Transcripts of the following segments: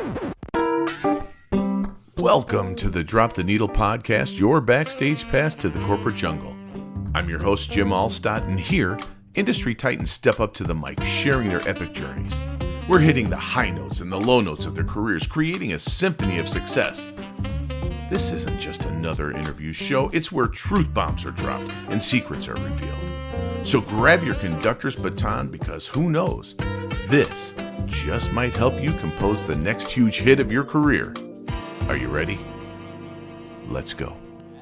Welcome to the Drop the Needle podcast, your backstage pass to the corporate jungle. I'm your host, Jim Allstott, and here, industry titans step up to the mic, sharing their epic journeys. We're hitting the high notes and the low notes of their careers, creating a symphony of success. This isn't just another interview show, it's where truth bombs are dropped and secrets are revealed. So grab your conductor's baton, because who knows, this just might help you compose the next huge hit of your career. Are you ready? Let's go.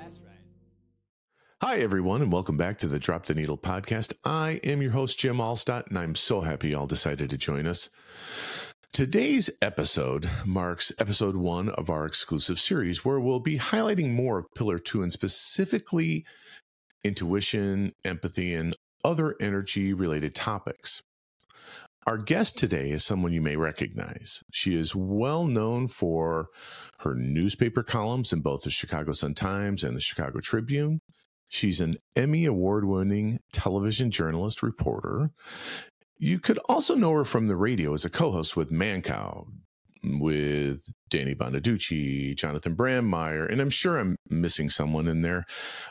Hi, everyone, and welcome back to the Drop the Needle podcast. I am your host, Jim Allstott, and I'm so happy you all decided to join us. Today's episode marks episode 1 of our exclusive series, where we'll be highlighting more of Pillar 2 and specifically intuition, empathy, and other energy-related topics. Our guest today is someone you may recognize. She is well known for her newspaper columns in both the Chicago Sun-Times and the Chicago Tribune. She's an Emmy Award-winning television journalist reporter. You could also know her from the radio as a co-host with Mancow, with Danny Bonaducci, Jonathan Brandmeier, and I'm sure I'm missing someone in there.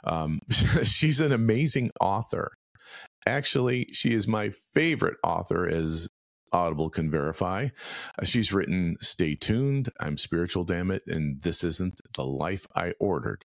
She's an amazing author. Actually, she is my favorite author, as Audible can verify. She's written Stay Tuned, I'm Spiritual, Damn It, and This Isn't the Life I Ordered.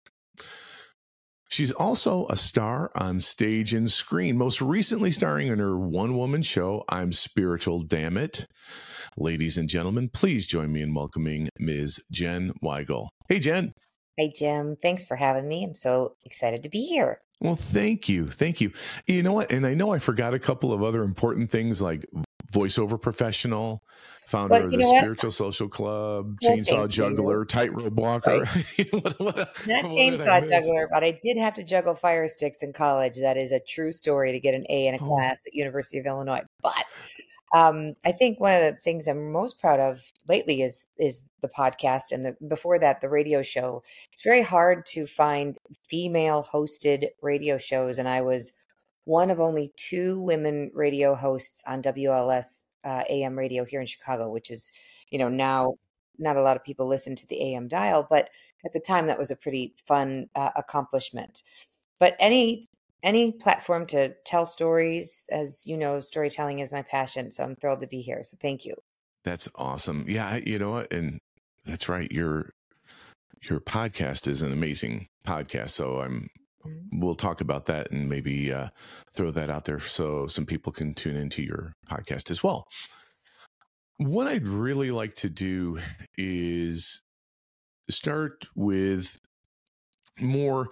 She's also a star on stage and screen, most recently starring in her one-woman show, I'm Spiritual, Damn It. Ladies and gentlemen, please join me in welcoming Ms. Jen Weigel. Hey, Jen. Hey, Jim. Thanks for having me. I'm so excited to be here. Well, thank you. Thank you. You know what? And I know I forgot a couple of other important things, like voiceover professional, founder of the Spiritual Social Club, chainsaw juggler, tightrope walker. Right. Not chainsaw juggler, but I did have to juggle fire sticks in college. That is a true story, to get an A in a class at University of Illinois. But I think one of the things I'm most proud of lately is the podcast, and before that, the radio show. It's very hard to find female hosted radio shows, and I was one of only 2 women radio hosts on WLS AM radio here in Chicago, which is, now not a lot of people listen to the AM dial, but at the time that was a pretty fun accomplishment. But any platform to tell stories, as you know, storytelling is my passion. So I'm thrilled to be here. So thank you. That's awesome. Yeah, you know what? And that's right. Your podcast is an amazing podcast. So we'll talk about that and maybe throw that out there so some people can tune into your podcast as well. What I'd really like to do is start with more.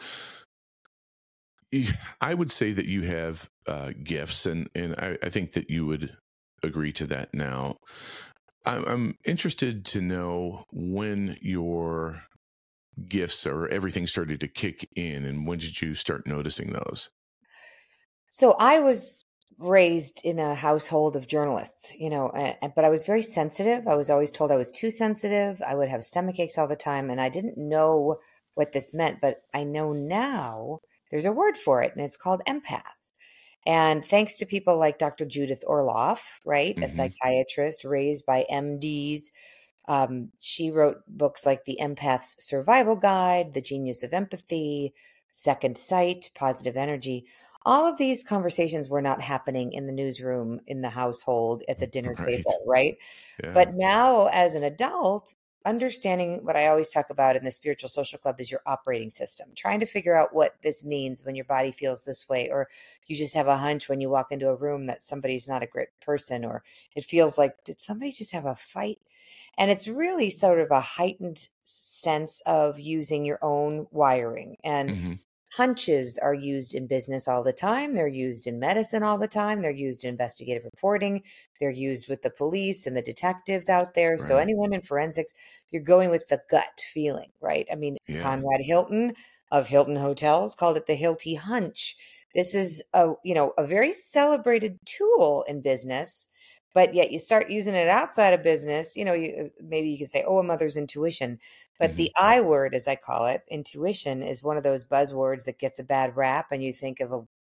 I would say that you have gifts, and I think that you would agree to that now. I'm interested to know when your gifts or everything started to kick in, and when did you start noticing those? So I was raised in a household of journalists, but I was very sensitive. I was always told I was too sensitive. I would have stomach aches all the time, and I didn't know what this meant, but I know now. There's a word for it, and it's called empath. And thanks to people like Dr. Judith Orloff, right, a psychiatrist raised by MDs, she wrote books like The Empath's Survival Guide, The Genius of Empathy, Second Sight, Positive Energy. All of these conversations were not happening in the newsroom, in the household, at the dinner table, right? Yeah. But now, as an adult, understanding what I always talk about in the Spiritual Social Club is your operating system, trying to figure out what this means when your body feels this way, or you just have a hunch when you walk into a room that somebody's not a great person, or it feels like, did somebody just have a fight? And it's really sort of a heightened sense of using your own wiring. And hunches are used in business all the time. They're used in medicine all the time. They're used in investigative reporting. They're used with the police and the detectives out there. Right. So anyone in forensics, you're going with the gut feeling, right? I mean, Conrad Hilton of Hilton Hotels called it the Hilty hunch. This is a very celebrated tool in business, but yet you start using it outside of business. Maybe you could say, a mother's intuition. But the I word, as I call it, intuition, is one of those buzzwords that gets a bad rap, and you think of a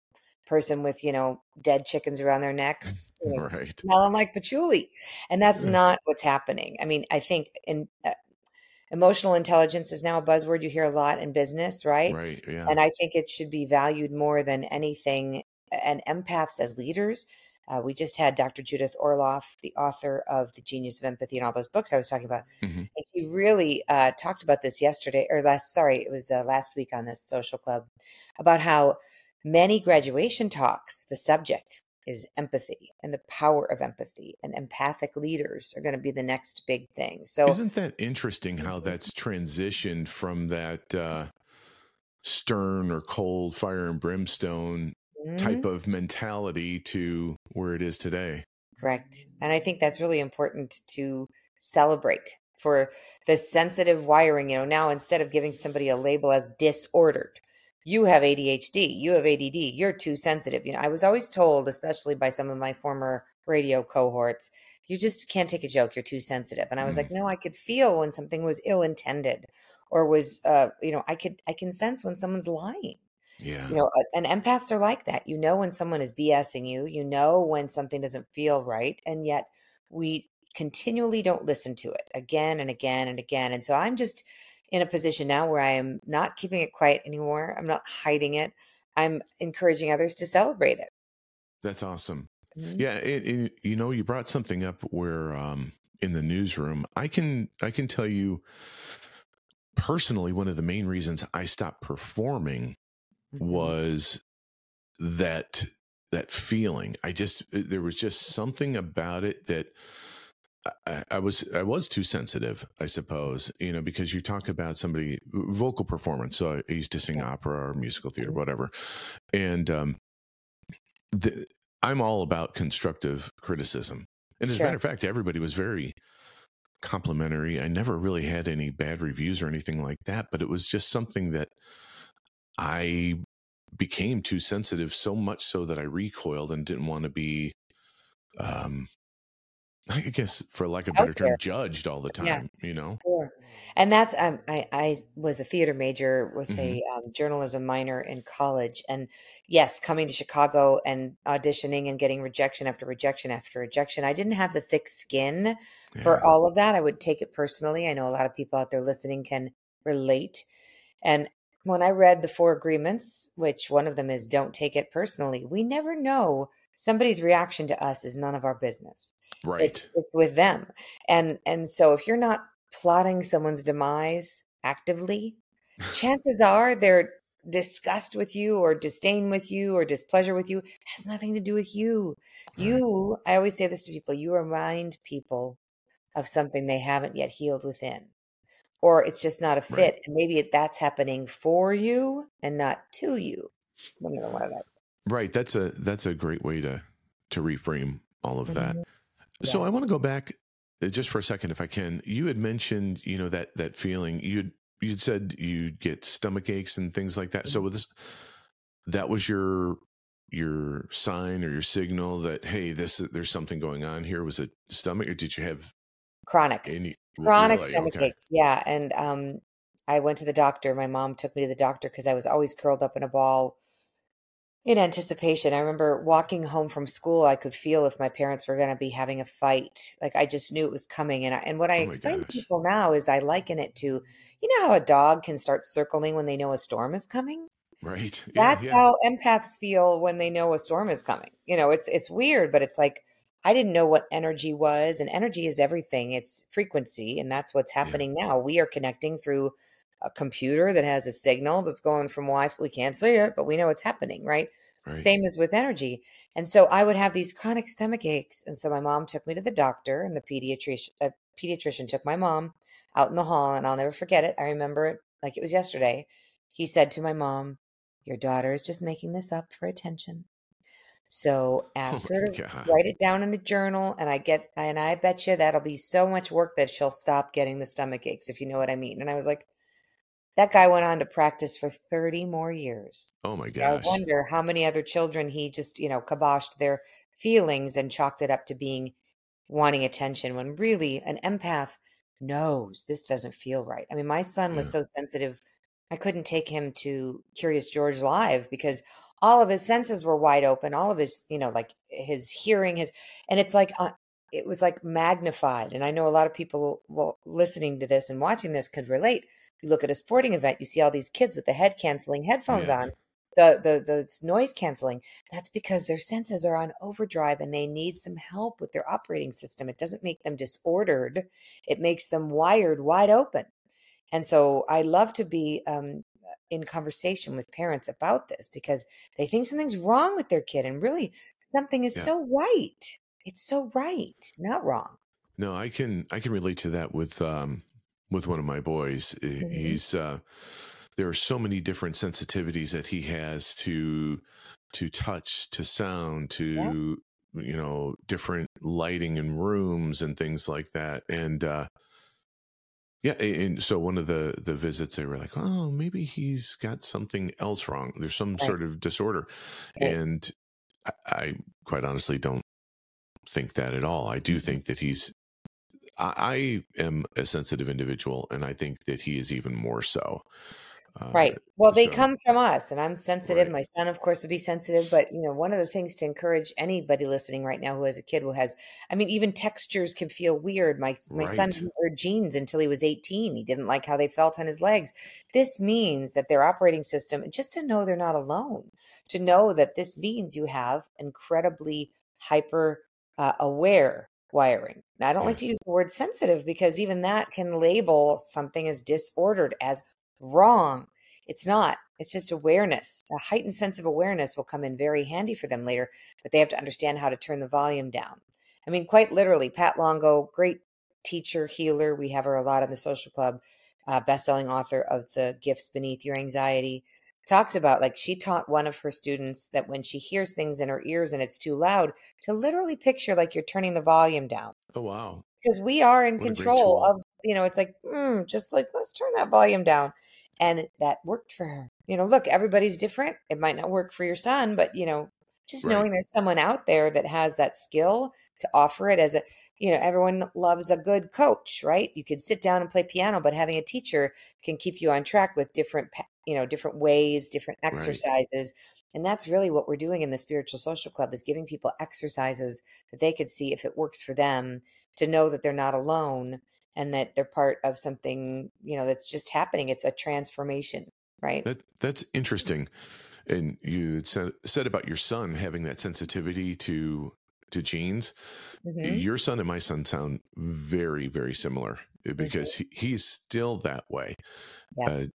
person with, dead chickens around their necks, Right. smelling like patchouli. And that's not what's happening. I mean, I think emotional intelligence is now a buzzword you hear a lot in business, right? Right. Yeah. And I think it should be valued more than anything. And empaths as leaders, we just had Dr. Judith Orloff, the author of The Genius of Empathy and all those books I was talking about. Hmm. And she really talked about this yesterday, or it was last week on this social club, about how many graduation talks, the subject is empathy and the power of empathy, and empathic leaders are going to be the next big thing. So, Isn't that interesting how that's transitioned from that stern or cold fire and brimstone type mhm, of mentality to where it is today? correct. And I think that's really important to celebrate for the sensitive wiring. Now instead of giving somebody a label as disordered, you have ADHD, you have ADD, you're too sensitive. I was always told, especially by some of my former radio cohorts, you just can't take a joke, you're too sensitive. And I was Mm, like, no, I could feel when something was ill intended or was, I can sense when someone's lying. yeah. And empaths are like that. When someone is BSing you, when something doesn't feel right, and yet we continually don't listen to it again and again and again. And so I'm just in a position now where I am not keeping it quiet anymore. I'm not hiding it. I'm encouraging others to celebrate it. That's awesome. Mhm. Yeah, you brought something up where in the newsroom, I can tell you personally one of the main reasons I stopped performing Mhm. was that feeling. There was just something about it that I was too sensitive, I suppose, because you talk about somebody vocal performance. So I used to sing Yeah. opera or musical theater, Mhm. whatever, and the, I'm all about constructive criticism. And as a matter Sure. of fact, everybody was very complimentary. I never really had any bad reviews or anything like that, but it was just something that I became too sensitive, so much so that I recoiled and didn't want to be, um, I guess, for lack of a Out better term, there. judged all the Yeah. time. Sure. And that's I was a theater major with Hmm. a journalism minor in college, and yes, coming to Chicago and auditioning and getting rejection after rejection after rejection. I didn't have the thick skin for Yeah. all of that. I would take it personally. I know a lot of people out there listening can relate. And when I read the four agreements, which one of them is don't take it personally, we never know. Somebody's reaction to us is none of our business. It's Right. it's with them. And so if you're not plotting someone's demise actively, chances are their disgust with you or disdain with you or displeasure with you has nothing to do with you. Right. I always say this to people, you remind people of something they haven't yet healed within, or it's just not a Right. fit. And maybe that's happening for you and not to you. One of the one of that. Right. That's a great way to reframe all of that. Mhm. So Yeah. I want to go back just for a second, if I can. You had mentioned, that feeling. You'd said you'd get stomach aches and things like that. So Mhm. with this, that was your sign or your signal that, hey, there's something going on here. Was it stomach, or did you have Chronic. any? Chronic Really? stomach Okay. aches. Yeah. And I went to the doctor. My mom took me to the doctor because I was always curled up in a ball in anticipation. I remember walking home from school, I could feel if my parents were going to be having a fight. Like I just knew it was coming. And what I Oh my explain to gosh. people now is I liken it to, how a dog can start circling when they know a storm is coming? Right. Yeah. That's Yeah. how empaths feel when they know a storm is coming. It's weird, but it's like I didn't know what energy was, and energy is everything. It's frequency, and that's what's Yeah. happening now. We are connecting through a computer that has a signal that's going from Wi-Fi. We can't see it, but we know it's happening, right? Right. Same as with energy. And so I would have these chronic stomach aches, and so my mom took me to the doctor, and the pediatrician took my mom out in the hall, and I'll never forget it. I remember it like it was yesterday. He said to my mom, your daughter is just making this up for attention. So Oh ask her my to God. write it down in a journal, and I bet you that'll be so much work that she'll stop getting the stomach aches, if you know what I mean. And I was like, that guy went on to practice for 30 more years. Oh my So I gosh. wonder how many other children he just, kiboshed their feelings and chalked it up to being wanting attention, when really an empath knows this doesn't feel right. I mean, my son was Yeah. so sensitive. I couldn't take him to Curious George live because all of his senses were wide open, all of his, like his hearing, and it's like, it was like magnified. And I know a lot of people, well, listening to this and watching this could relate. You look at a sporting event, you see all these kids with the head canceling headphones Yeah. on, the noise canceling. That's because their senses are on overdrive and they need some help with their operating system. It doesn't make them disordered. It makes them wired wide open. And so I love to be in conversation with parents about this because they think something's wrong with their kid, and really something is Yeah. so right. It's so right, not wrong. No, I can relate to that with one of my boys. Mhm. He's there are so many different sensitivities that he has to touch, to sound, Yeah, to different lighting in rooms and things like that. And yeah, and so one of the visits, they were like, oh, maybe he's got something else wrong. There's some right, sort of disorder. right. And I quite honestly don't think that at all. I do Mhm. think that I am a sensitive individual, and I think that he is even more so. Uh, Right. Well, they so come from us, and I'm sensitive. right, My son, of course, would be sensitive. But, one of the things to encourage anybody listening right now who has a kid who has, I mean, even textures can feel weird. My son right, didn't wear jeans until he was 18. He didn't like how they felt on his legs. This means that their operating system, just to know they're not alone, to know that this means you have incredibly hyper aware wiring. Now, I don't like to yes, use the word sensitive because even that can label something as disordered, as wrong. It's not. It's just awareness. A heightened sense of awareness will come in very handy for them later, but they have to understand how to turn the volume down. I mean, quite literally, Pat Longo, great teacher, healer. We have her a lot in the social club, best-selling author of The Gifts Beneath Your Anxiety, talks about, like, she taught one of her students that when she hears things in her ears and it's too loud, to literally picture like you're turning the volume down, oh wow, because we are in what a great control tool, of, it's like, just like, let's turn that volume down. And that worked for her. Look, everybody's different. It might not work for your son, but, just right? knowing there's someone out there that has that skill to offer it as a, everyone loves a good coach, right? You could sit down and play piano, but having a teacher can keep you on track with different, different ways, different Right. exercises. And that's really what we're doing in the Spiritual Social Club, is giving people exercises that they could see if it works for them, to know that they're not alone and that they're part of something, that's just happening. It's a transformation, right? That's interesting. And you had said about your son having that sensitivity to genes. Hmm. Your son and my son sound very, very similar Hmm. because he's still that way. Yeah. Uh,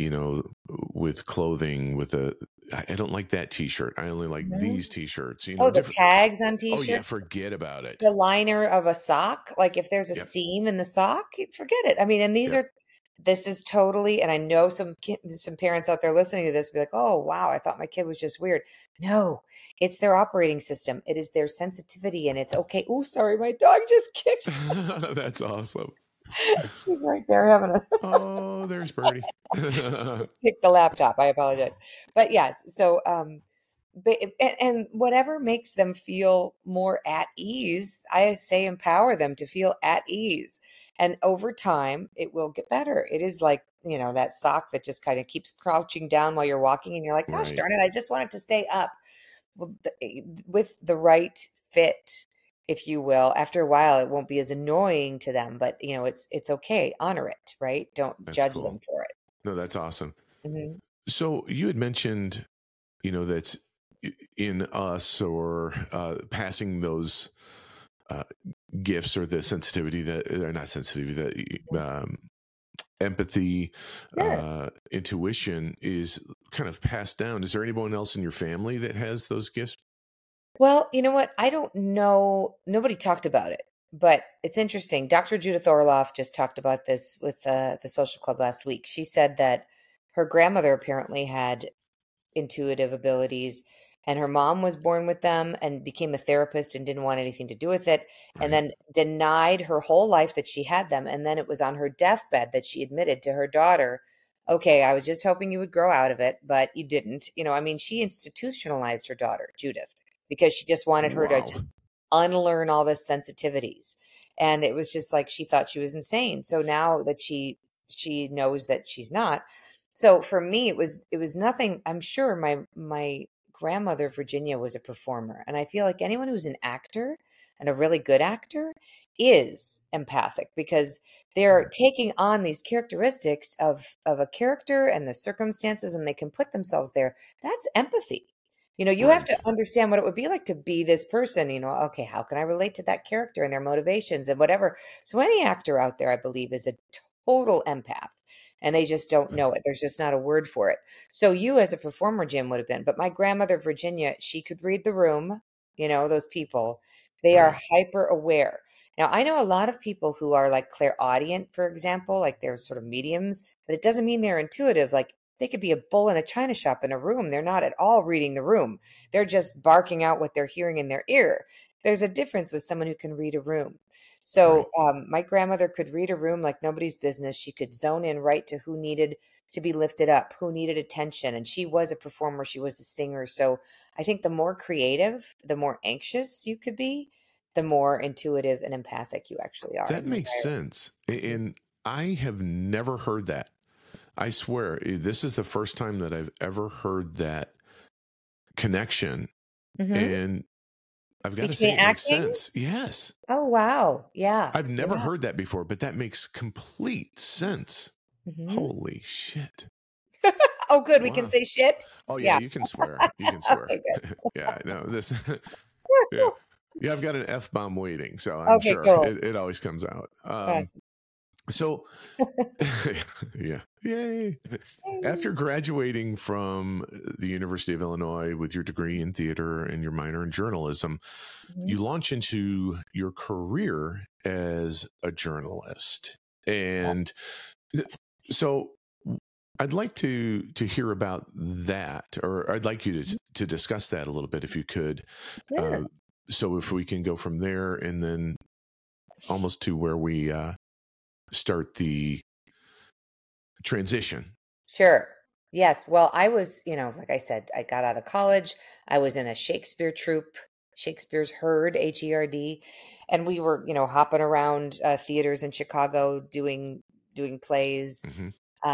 with clothing, with I don't like that T-shirt. I only like Hmm. these T-shirts. Oh, the Different. tags on Oh yeah, t-shirts, forget about it. the liner of a sock, like if there's a Yep, seam in the sock, forget it. I mean, and yep. this is totally, and I know some parents out there listening to this be like, oh wow, I thought my kid was just weird. No, it's their operating system. It is their sensitivity, and it's okay. Oh, sorry, my dog just kicked. That's awesome. She's right there having a Oh, there's Birdie. just picked the laptop. I apologize. But yes, so but, and whatever makes them feel more at ease, I say empower them to feel at ease. And over time, it will get better. It is like, that sock that just kind of keeps crouching down while you're walking, and you're like, gosh Right. darn it, I just want it to stay up. Well, with the right fit, if you will, after a while, it won't be as annoying to them, but it's okay. Honor it, right? Don't That's judge cool. them for it. No, that's awesome. Hmm. So you had mentioned, that's in us, or passing those uh, gifts, or the sensitivity that, or not sensitivity, that empathy, Sure. intuition is kind of passed down. Is there anyone else in your family that has those gifts? Well, you know what? I don't know. Nobody talked about it, but it's interesting. Dr. Judith Orloff just talked about this with the social club last week. She said that her grandmother apparently had intuitive abilities, and her mom was born with them and became a therapist and didn't want anything to do with it, and Right. then denied her whole life that she had them. And then it was on her deathbed that she admitted to her daughter, okay, I was just hoping you would grow out of it, but you didn't. I mean, she institutionalized her daughter, Judith, because she just wanted her to Wow. just unlearn all the sensitivities. And it was just like she thought she was insane. So now that she knows that she's not. So for me, it was nothing. I'm sure my grandmother, Virginia, was a performer. And I feel like anyone who's an actor and a really good actor is empathic because they're taking on these characteristics of a character and the circumstances, and they can put themselves there. That's empathy. You have to Right. understand what it would be like to be this person. Okay, how can I relate to that character and their motivations and whatever? So any actor out there, I believe, is a total empath, and they just don't know it. There's just not a word for it. So you as a performer, Jim, would have been. But my grandmother, Virginia, she could read the room. Those people, they are Right. hyper aware. Now, I know a lot of people who are like clairaudient, for example, like they're sort of mediums, but it doesn't mean they're intuitive. Like they could be a bull in a china shop in a room. They're not at all reading the room. They're just barking out what they're hearing in their ear. There's a difference with someone who can read a room. Right. So my grandmother could read a room like nobody's business. She could zone in right to who needed to be lifted up, who needed attention. And she was a performer, she was a singer. So I think the more creative, the more anxious you could be, the more intuitive and empathic you actually are. That makes sense. Mhm. And I have never heard that. I swear, this is the first time that I've ever heard that connection. Mhm. And I've got to say, Between it makes acting? sense. Yes. Oh, wow. Yeah. I've never Yeah. heard that before, but that makes complete sense. Mhm. Holy shit. Oh, good. We can Wow. say shit? Oh, yeah, Yeah. you can swear. You can swear. Okay, good. Yeah, no, this, yeah. Yeah, I've got an F bomb waiting, so I'm Okay, sure cool. it always comes out. Awesome. So, yeah, yay. After graduating from the University of Illinois with your degree in theater and your minor in journalism, Mhm. you launch into your career as a journalist. And so I'd like to hear about that, or I'd like you to discuss that a little bit if you could. Sure. So if we can go from there and then almost to where we start the transition. Sure. Yes. Well, I was, like I said, I got out of college. I was in a Shakespeare troupe, Shakespeare's Herd, Herd, and we were, hopping around theaters in Chicago doing plays. Hmm.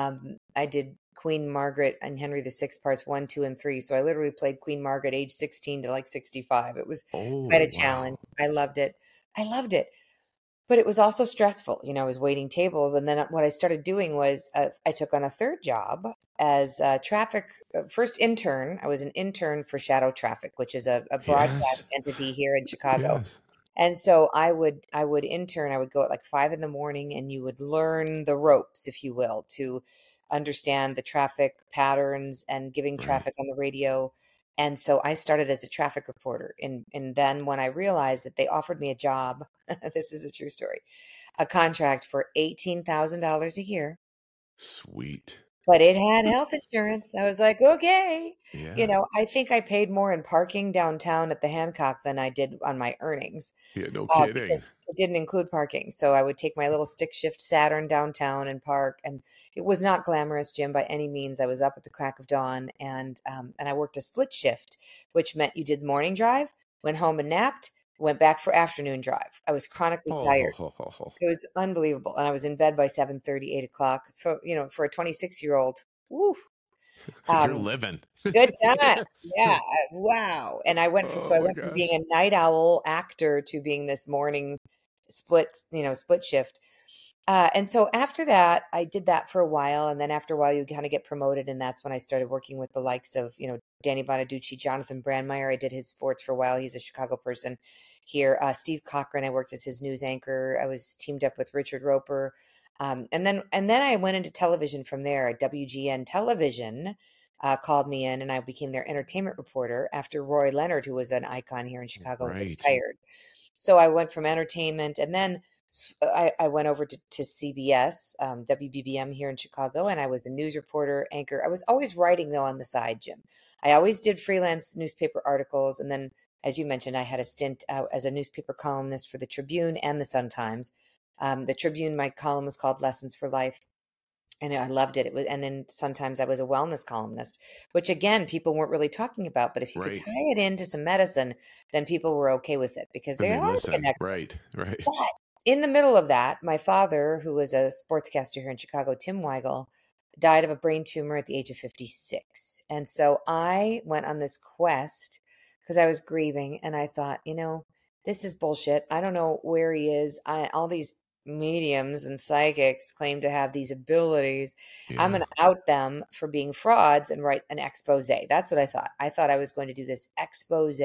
I did Queen Margaret and Henry VI parts 1, 2, and 3. So I literally played Queen Margaret age 16 to like 65. It was quite Oh, a challenge. wow. I loved it. I loved it. But it was also stressful. I was waiting tables. And then what I started doing was I took on a third job as a traffic first intern. I was an intern for Shadow Traffic, which is a broadcast Yes. entity here in Chicago. Yes. And so I would intern. I would go at like 5 in the morning, and you would learn the ropes, if you will, to understand the traffic patterns and giving Right. traffic on the radio. And so I started as a traffic reporter. And then when I realized that they offered me a job, this is a true story, a contract for $18,000 a year, Sweet. but it had health insurance. I was like, okay. Yeah. I think I paid more in parking downtown at the Hancock than I did on my earnings Yeah. No kidding. because it didn't include parking. So I would take my little stick shift Saturn downtown and park. And it was not glamorous, Jim, by any means. I was up at the crack of dawn, and I worked a split shift, which meant you did morning drive, went home and napped, went back for afternoon drive. I was chronically Ho, ho, tired. ho, ho, ho. It was unbelievable, and I was in bed by 7:30, 8 o'clock. For a 26-year-old, woo, You're um, living. good times. Yes. Yeah, wow. And I Oh, my went from being gosh. a night owl actor to being this morning split shift. And so after that, I did that for a while, and then after a while, you kind of get promoted, and that's when I started working with the likes of Danny Bonaducci, Jonathan Brandmeier. I did his sports for a while. He's a Chicago person here. Steve Cochran, I worked as his news anchor. I was teamed up with Richard Roper, and then I went into television from there. WGN Television called me in, and I became their entertainment reporter after Roy Leonard, who was an icon here in Chicago, Right. retired. So I went from entertainment, and then I went over to CBS, WBBM here in Chicago, and I was a news reporter, anchor. I was always writing, though, on the side, Jim. I always did freelance newspaper articles. And then, as you mentioned, I had a stint as a newspaper columnist for the Tribune and the Sun-Times. The Tribune, my column was called Lessons for Life. And I loved it. And then sometimes I was a wellness columnist, which again, people weren't really talking about. But if you could Right. tie it into some medicine, then people were okay with it because And they they are listen. connected. Right. Right. But in the middle of that, my father, who was a sportscaster here in Chicago, Tim Weigel, died of a brain tumor at the age of 56. And so I went on this quest because I was grieving and I thought, this is bullshit. I don't know where he is. All these mediums and psychics claim to have these abilities. I'm Yeah. going to out them for being frauds and write an expose. That's what I thought. I thought I was going to do this expose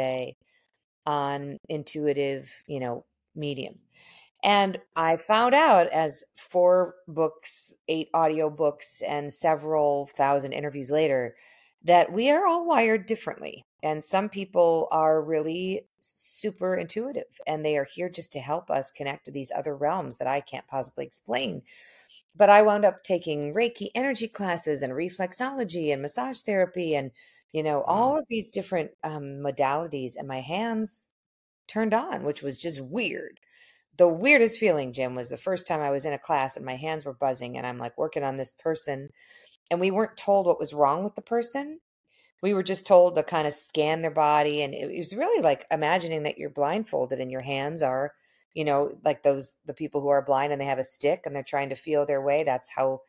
on intuitive, mediums. And I found out as 4 books, 8 audio books, and several thousand interviews later that we are all wired differently. And some people are really super intuitive and they are here just to help us connect to these other realms that I can't possibly explain. But I wound up taking Reiki energy classes and reflexology and massage therapy and, Wow. all of these different modalities, and my hands turned on, which was just weird. The weirdest feeling, Jim, was the first time I was in a class and my hands were buzzing and I'm like working on this person and we weren't told what was wrong with the person. We were just told to kind of scan their body, and it was really like imagining that you're blindfolded and your hands are, like the people who are blind and they have a stick and they're trying to feel their way. That's how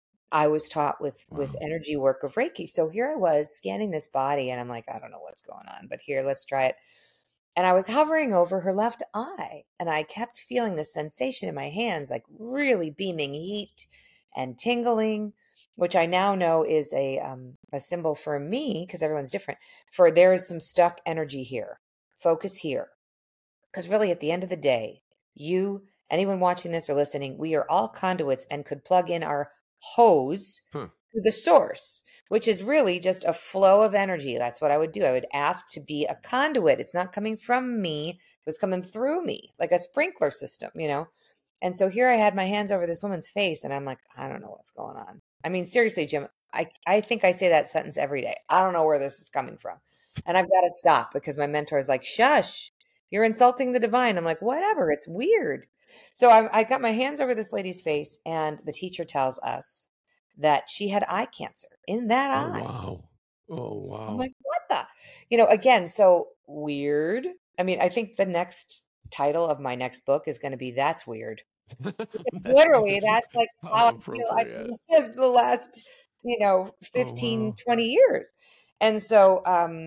I was taught with Wow. energy work of Reiki. So here I was scanning this body and I'm like, I don't know what's going on, but here, let's try it. And I was hovering over her left eye, and I kept feeling this sensation in my hands, like really beaming heat and tingling, which I now know is a symbol for me, because everyone's different, for there is some stuck energy here. Focus here. Because really, at the end of the day, you, anyone watching this or listening, we are all conduits and could plug in our hose Huh. to the source, which is really just a flow of energy. That's what I would do. I would ask to be a conduit. It's not coming from me, it was coming through me, like a sprinkler system. And so here I had my hands over this woman's face, and I'm like, I don't know what's going on. I mean, seriously, Jim, I think I say that sentence every day. I don't know where this is coming from. And I've got to stop because my mentor is like, shush, you're insulting the divine. I'm like, whatever, it's weird. So I got my hands over this lady's face, and the teacher tells us that she had eye cancer in that Oh, eye. wow. Oh, I'm wow. like, what the? Again, so weird. I mean, I think the next title of my next book is going to be That's Weird. It's literally, that's like How how I feel I've appropriate. lived the last, Oh, 15, wow. 20 years. And so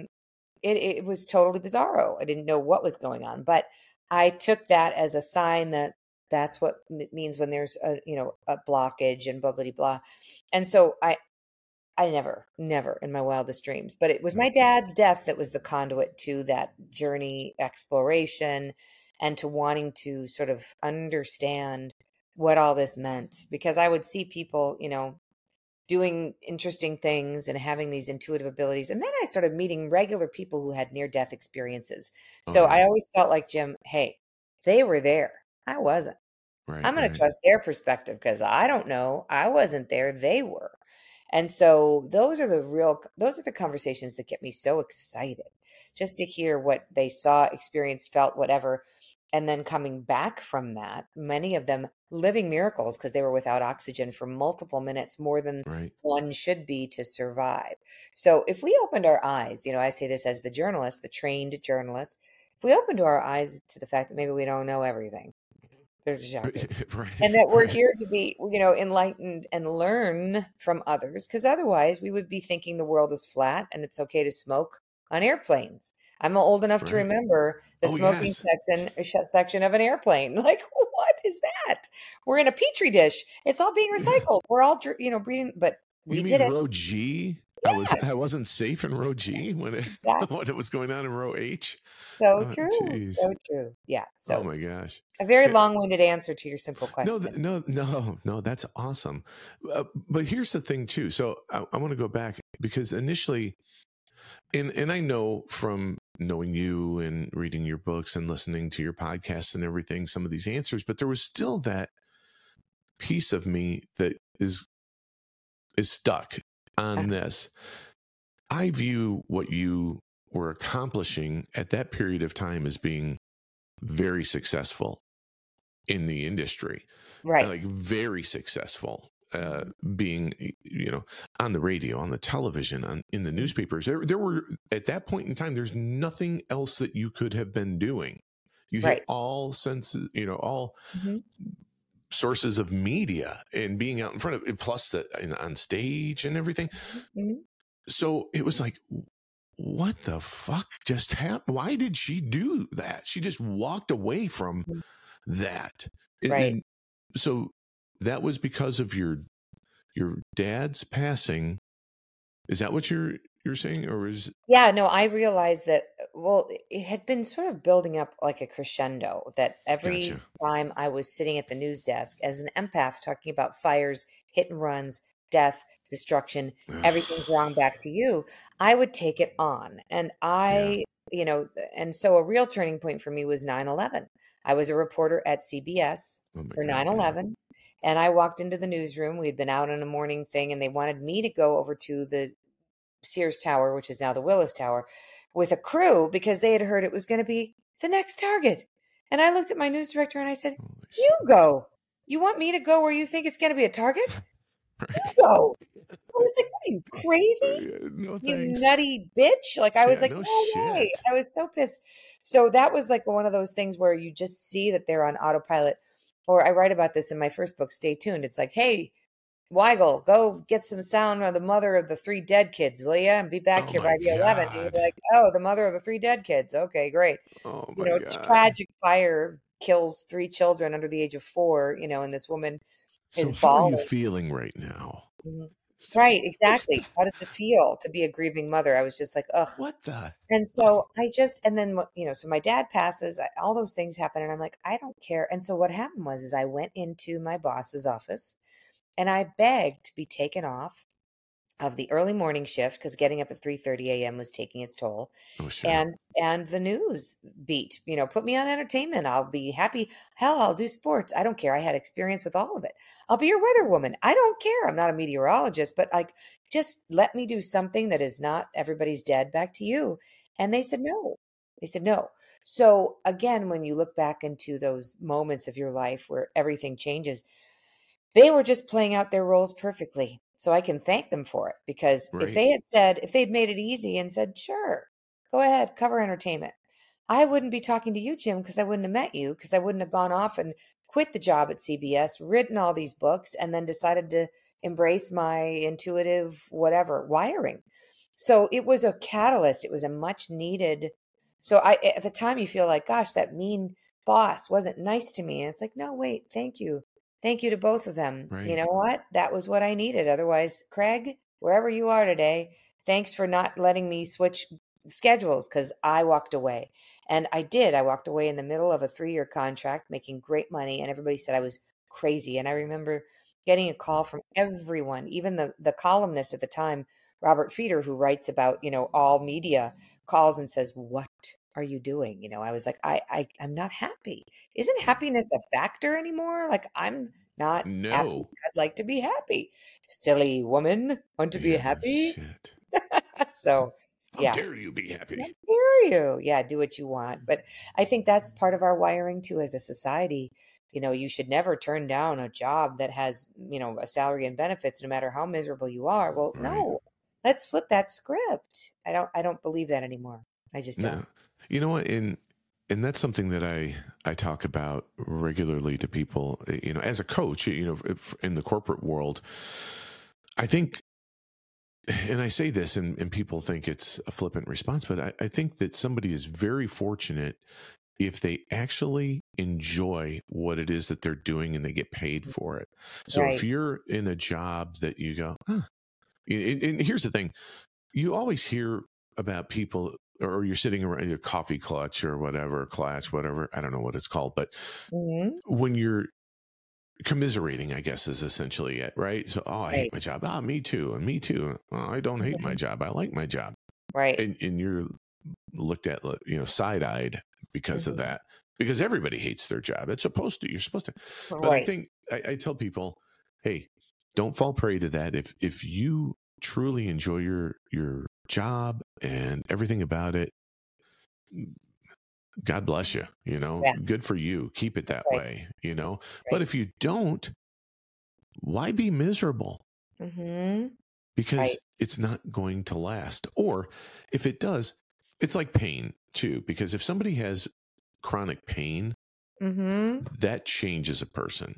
it was totally bizarro. I didn't know what was going on, but I took that as a sign that that's what it means when there's a blockage and blah, blah, blah, blah. And so I never in my wildest dreams, but it was Yeah. my dad's death that was the conduit to that journey exploration and to wanting to sort of understand what all this meant, because I would see people, doing interesting things and having these intuitive abilities. And then I started meeting regular people who had near death experiences. Oh, So I yeah. always felt like, Jim, hey, they were there. I wasn't. Right, I'm going to right. trust their perspective because I don't know. I wasn't there. They were. And so those are the conversations that get me so excited, just to hear what they saw, experienced, felt, whatever. And then coming back from that, many of them living miracles because they were without oxygen for multiple minutes, more than Right. one should be to survive. So if we opened our eyes, I say this as the journalist, the trained journalist, if we opened our eyes to the fact that maybe we don't know everything, there's a shocker. And Right, that we're right. here to be, enlightened and learn from others, because otherwise we would be thinking the world is flat and it's okay to smoke on airplanes. I'm old enough to Right. remember the Oh, smoking yes. section of an airplane. Like, what is that? We're in a petri dish. It's all being Yeah. recycled. We're all, breathing, but You we mean did it. row G? Yeah, I wasn't safe in row G when it exactly. when it was going on in row H. So Oh, true. jeez. So true. Yeah. Oh So my gosh. a very Yeah. long-winded answer to your simple No, question. no, no, no. That's awesome. But here's the thing too. So I want to go back because initially, and I know from knowing you and reading your books and listening to your podcasts and everything, some of these answers, but there was still that piece of me that is stuck on Uh, this. I view what you were accomplishing at that period of time as being very successful in the industry, right. like very successful. Mhm. Being, on the radio, on the television, in the Mhm. newspapers, there were at that point in time. There's nothing else that you could have been doing. You hit Right. all senses, all Mhm. sources of media and being out in front of it, plus on stage and everything. Mhm. So it was like, what the fuck just happened? Why did she do that? She just walked away from that. Right. And so that was because of your dad's passing. Is that what you're saying? Or is Yeah, no, I realized that, well, it had been sort of building up like a crescendo that every gotcha. time I was sitting at the news desk as an empath talking about fires, hit and runs, death, destruction, everything's wrong back to you, I would take it on. And Yeah. and so a real turning point for me was 9/11. I was a reporter at CBS Oh my for God. Yeah. 9/11. And I walked into the newsroom. We had been out on a morning thing, and they wanted me to go over to the Sears Tower, which is now the Willis Tower, with a crew because they had heard it was going to be the next target. And I looked at my news director and I said, Holy "You shit. go. You want me to go where you think it's going to be a target? Right. You go." I was like, "What are you, crazy? No You thanks. nutty bitch." Like, I was Yeah. like, No "No way." shit. I was so pissed. So that was like one of those things where you just see that they're on autopilot. Or I write about this in my first book, Stay Tuned. It's like, "Hey, Weigel, go get some sound on the mother of the 3 dead kids, will you? And be back Oh here my by the 11th." And God. you're like, "Oh, the mother of the 3 dead kids. Okay, great." Oh my God. Tragic fire kills 3 children under the age of 4, and this woman So is how are you bawling. feeling right now? Mhm. So Right, exactly. How does it feel to be a grieving mother? I was just like, "Ugh." what the? And so and then, so my dad passes, all those things happen, and I'm like, "I don't care." And so what happened is I went into my boss's office and I begged to be taken off of the early morning shift because getting up at 3:30 a.m. was taking its toll, Oh sure. and the news beat. Put me on entertainment. I'll be happy. Hell, I'll do sports. I don't care. I had experience with all of it. I'll be your weather woman. I don't care. I'm not a meteorologist, but like, just let me do something that is not everybody's dead. Back to you. And they said no. They said no. So again, when you look back into those moments of your life where everything changes, they were just playing out their roles perfectly. So I can thank them for it because Right. if they'd made it easy and said, "Sure, go ahead, cover entertainment," I wouldn't be talking to you, Jim, because I wouldn't have met you, because I wouldn't have gone off and quit the job at CBS, written all these books, and then decided to embrace my intuitive whatever wiring. So it was a catalyst. It was a much needed. So at the time you feel like, gosh, that mean boss wasn't nice to me. And it's like, no, wait, thank you. Thank you to both of them. You Right. know what? That was what I needed. Otherwise, Craig, wherever you are today, thanks for not letting me switch schedules because I walked away. And I did. I walked away in the middle of a 3-year contract, making great money. And everybody said I was crazy. And I remember getting a call from everyone, even the columnist at the time, Robert Feeder, who writes about, all media, calls and says, "What are you doing?" I was like, I'm not happy. Isn't happiness a factor anymore? Like, I'm not happy. No. I'd like to be happy. Silly woman, want to be Yeah. No happy? shit. So, How yeah. dare you be How happy? dare you? Yeah, do what you want. But I think that's part of our wiring too as a society. You should never turn down a job that has, a salary and benefits, no matter how miserable you are. Well, Right. no, let's flip that script. I don't believe that anymore. I just don't. No. You know what? And that's something that I talk about regularly to people. As a coach, in the corporate world, I think, and I say this, and people think it's a flippant response, but I think that somebody is very fortunate if they actually enjoy what it is that they're doing and they get paid for it. So if Right. you're in a job that you go, and here's the thing, you always hear about people, or you're sitting around your coffee clutch or whatever, clutch, whatever, I don't know what it's called, but Hmm. when you're commiserating, I guess is essentially it, right? So, oh, I hate Right. my job. Ah, me too. And me too. Oh, I don't hate my Mhm. job. I like my job. Right. And you're looked at, side eyed because of Hmm. that, because everybody hates their job. You're supposed to. But I Right. think I tell people, hey, don't fall prey to that. If you truly enjoy your job and everything about it, God bless you, Yeah. good for you. Keep it that Right. way, But Right. if you don't, why be miserable? Hmm. Because Right. it's not going to last. Or if it does, it's like pain too, because if somebody has chronic pain, Hmm. that changes a person.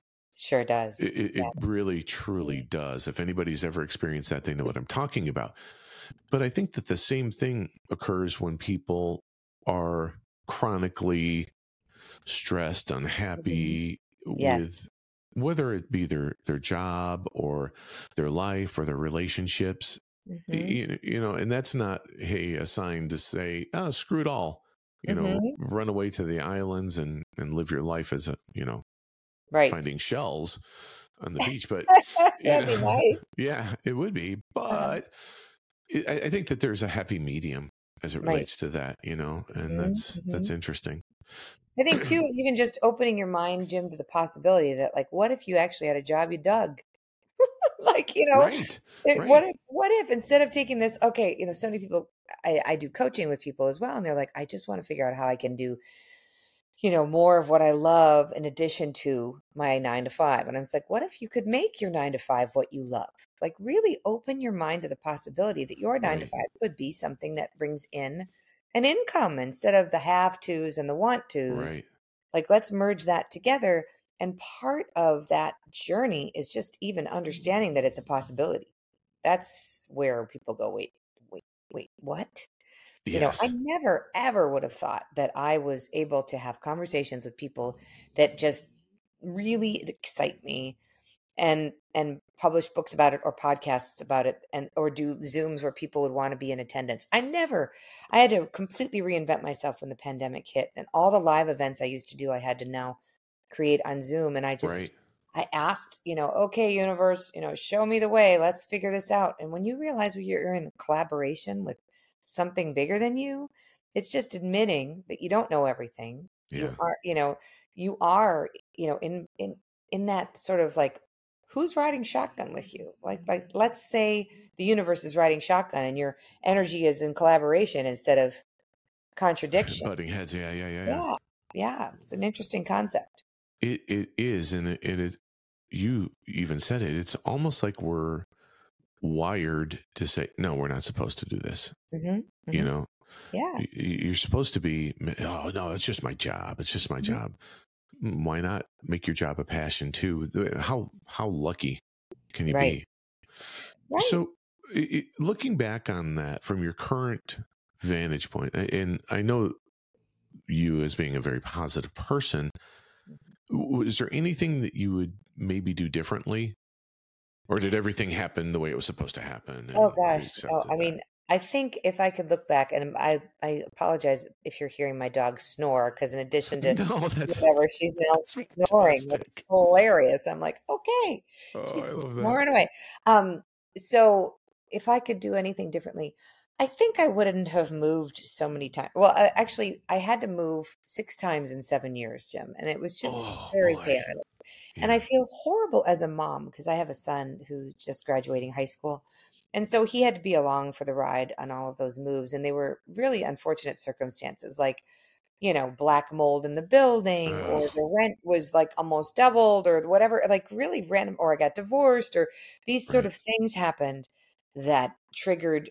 Sure does. It Yeah. really, truly does. If anybody's ever experienced that, they know what I'm talking about. But I think that the same thing occurs when people are chronically stressed, Mhm. unhappy Yes. with whether it be their job or their life or their relationships. Mhm. And that's not, hey, a sign to say, oh, screw it all. Mhm. Run away to the islands and live your life as Right. finding shells on the beach. But you That'd know, be nice. yeah, it would be. Uh-huh. But I think that there's a happy medium as it Right. relates to that, and Mhm. that's Mhm. interesting. I think too, even just opening your mind, Jim, to the possibility that, like, what if you actually had a job you dug? Like, Right, what right, if instead of taking this, okay, so many people, I do coaching with people as well, and they're like, I just want to figure out how I can do, more of what I love in addition to my 9 to 5. And I was like, what if you could make your 9 to 5 what you love? Like, really open your mind to the possibility that your nine to right, five could be something that brings in an income instead of the have tos and the want tos. right. Like, let's merge that together. And part of that journey is just even understanding that it's a possibility. That's where people go, wait, wait, what? I Yes, never ever would have thought that I was able to have conversations with people that just really excite me and publish books about it or podcasts about it and or do Zooms where people would want to be in attendance. I had to completely reinvent myself when the pandemic hit, and all the live events I used to do I had to now create on Zoom. And right. I asked, okay, universe, show me the way. Let's figure this out. And when you realize you're in collaboration with something bigger than you, it's just admitting that you don't know everything. Yeah. You are, in that sort of like, who's riding shotgun with you? Like let's say the universe is riding shotgun and your energy is in collaboration instead of contradiction. Butting heads. Yeah, yeah, yeah, yeah. Yeah. Yeah. It's an interesting concept. It is, and it is. You even said it. It's almost like we're wired to say, no, we're not supposed to do this. Hmm. You Hmm. know, Yeah. you're supposed to be. Oh no, it's just my job. It's just my Mhm. job. Why not make your job a passion too? How lucky can you Right. be? Right. So, looking back on that from your current vantage point, and I know you as being a very positive person, is there anything that you would maybe do differently, or did everything happen the way it was supposed to happen, Oh and you gosh. Oh, accepted I that? mean, I think if I could look back, and I apologize if you're hearing my dog snore, because in addition to No, that's whatever, she's now that's snoring, which is fantastic. hilarious. I'm like, okay, Oh, I she's love that. snoring away. Um, so if I could do anything differently, I think I wouldn't have moved so many times. Well, actually, I had to move 6 times in 7 years, Jim, and it was just Oh very boy, chaotic. And I yeah, feel horrible as a mom because I have a son who's just graduating high school. And so he had to be along for the ride on all of those moves. And they were really unfortunate circumstances, like, black mold in the building, or Ugh, the rent was like almost doubled, or whatever, like really random, or I got divorced, or these sort right, of things happened that triggered,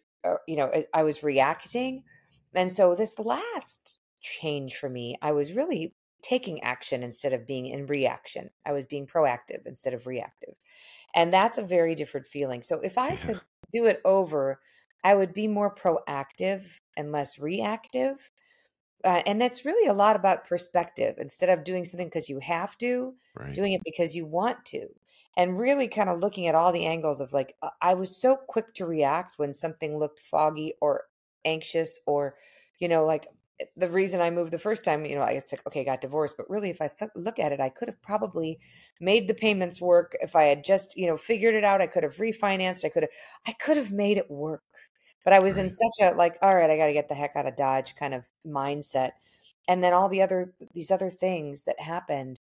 I was reacting. And so this last change for me, I was really taking action instead of being in reaction. I was being proactive instead of reactive. And that's a very different feeling. So if I yeah, could do it over, I would be more proactive and less reactive. And that's really a lot about perspective. Instead of doing something because you have to, right, doing it because you want to. And really kind of looking at all the angles of like, I was so quick to react when something looked foggy or anxious, or, like the reason I moved the first time, it's like, okay, I got divorced. But really, if I look at it, I could have probably made the payments work. If I had just, figured it out, I could have refinanced. I could have made it work. But I was in right, such a like, all right, I got to get the heck out of Dodge kind of mindset. And then all these other things that happened,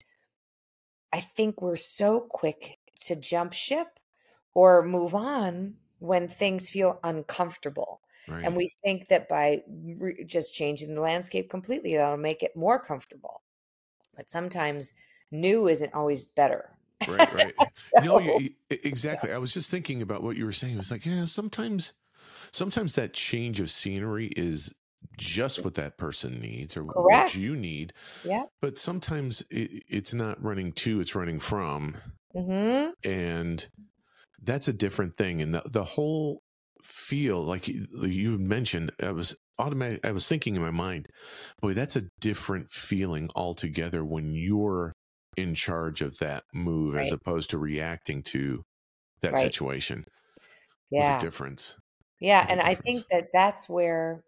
I think we're so quick to jump ship or move on when things feel uncomfortable. And right, we think that by just changing the landscape completely, that'll make it more comfortable. But sometimes new isn't always better. right, right. No, So, yeah, exactly. I was just thinking about what you were saying. It was like, yeah, sometimes that change of scenery is just what that person needs or what correct. you need. Yeah. But sometimes it's not running to, it's running from. Mm-hmm. And that's a different thing. And the whole feel, like you mentioned, I was thinking in my mind, boy, that's a different feeling altogether when you're in charge of that move as Right. opposed to reacting to that Right. situation. What a Yeah. difference. Yeah. What a And I difference. think that that's where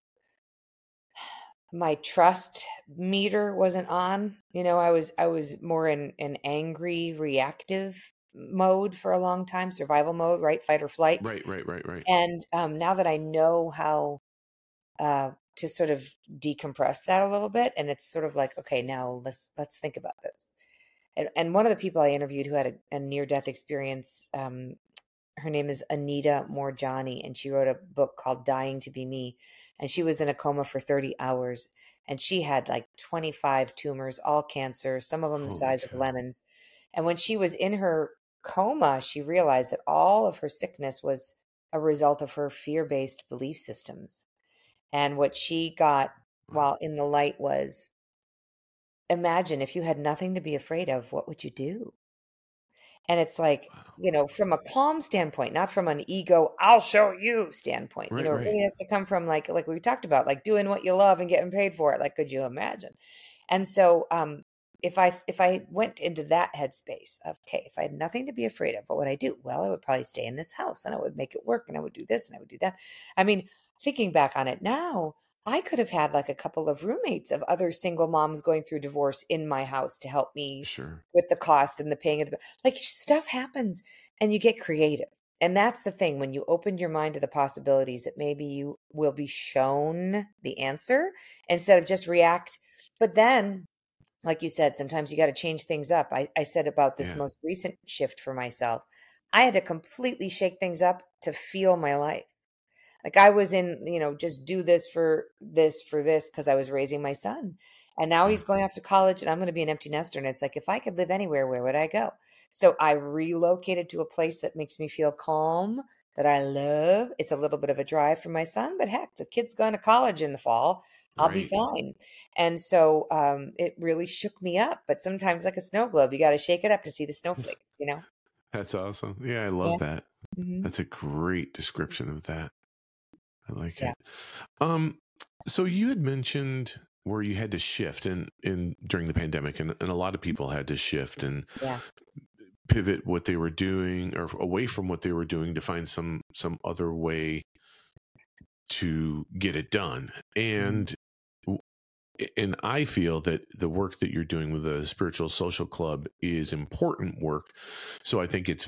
my trust meter wasn't on. I was more in an angry, reactive mode for a long time, survival mode, right? Fight or flight. Right, right, right, right. And now that I know how to sort of decompress that a little bit, and it's sort of like, okay, now let's think about this. And one of the people I interviewed who had a near death experience, her name is Anita Morjani, and she wrote a book called Dying to Be Me. And she was in a coma for 30 hours. And she had like 25 tumors, all cancer, some of them the Holy size of cow. lemons. And when she was in her coma, she realized that all of her sickness was a result of her fear based belief systems. And what she got Wow. while in the light was, imagine if you had nothing to be afraid of, what would you do? And it's like, Wow. from a calm standpoint, not from an ego, I'll show you standpoint. Right, It right. really has to come from like we talked about, like doing what you love and getting paid for it. Like, could you imagine? And so if I went into that headspace of, okay, if I had nothing to be afraid of, what would I do? Well, I would probably stay in this house and I would make it work and I would do this and I would do that. I mean, thinking back on it now, I could have had like a couple of roommates of other single moms going through divorce in my house to help me Sure. with the cost and the paying of the, like, stuff happens and you get creative. And that's the thing, when you open your mind to the possibilities that maybe you will be shown the answer instead of just react. But then, like you said, sometimes you got to change things up. I said about this Yeah. most recent shift for myself, I had to completely shake things up to feel my life. Like I was in, just do this for this because I was raising my son. And now Yeah. he's going off to college and I'm going to be an empty nester. And it's like, if I could live anywhere, where would I go? So I relocated to a place that makes me feel calm, that I love. It's a little bit of a drive for my son, but heck, the kid's going to college in the fall. I'll be Right. fine. And so it really shook me up. But sometimes, like a snow globe, you got to shake it up to see the snowflakes. That's awesome. Yeah, I love Yeah. that. Hmm. That's a great description of that. I like Yeah. it. Um, so you had mentioned where you had to shift in during the pandemic, and a lot of people had to shift and Yeah. pivot what they were doing or away from what they were doing to find some other way to get it done. Mhm. And I feel that the work that you're doing with the Spiritual Social Club is important work. So I think it's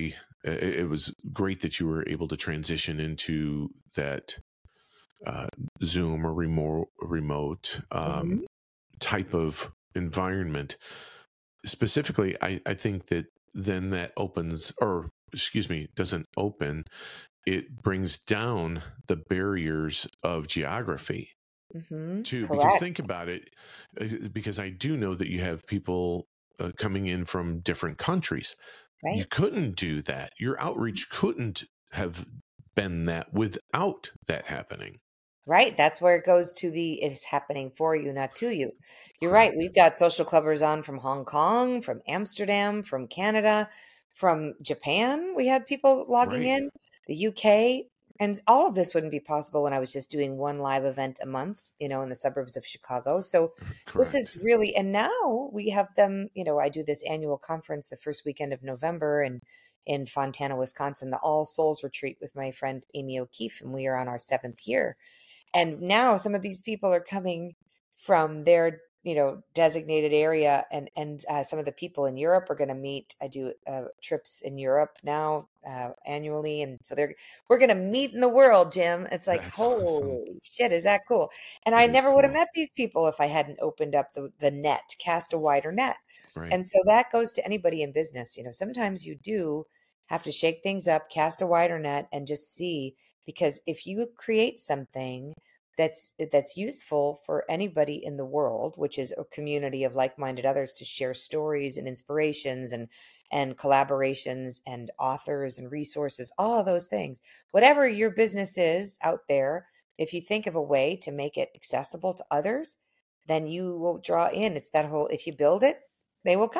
it was great that you were able to transition into that uh, Zoom or remote Mhm. type of environment. Specifically, I think that then that opens, or excuse me, doesn't open, it brings down the barriers of geography Mhm. too, because Correct. think about it, because I do know that you have people coming in from different countries. You Right. couldn't do that. Your outreach couldn't have been that without that happening. Right. That's where it goes to the it's happening for you, not to you. You're right. Correct. We've got social clubbers on from Hong Kong, from Amsterdam, from Canada, from Japan. We had people logging Right. in, the UK. And all of this wouldn't be possible when I was just doing one live event a month, in the suburbs of Chicago. So this is Correct. really, and now we have them, I do this annual conference the first weekend of November and in Fontana, Wisconsin, the All Souls Retreat with my friend Amy O'Keefe, and we are on our 7th year. And now some of these people are coming from their, designated area, and some of the people in Europe are going to meet. I do trips in Europe now annually, and so we're going to meet in the world, Jim. It's like, That's awesome. holy shit, is that cool? And I It is never would have cool. met these people if I hadn't opened up the net, cast a wider net. Right. And so that goes to anybody in business. Sometimes you do have to shake things up, cast a wider net, and just see, because if you create something that's useful for anybody in the world, which is a community of like-minded others to share stories and inspirations and collaborations and authors and resources, all of those things. Whatever your business is out there, if you think of a way to make it accessible to others, then you will draw in. It's that whole, if you build it, they will come.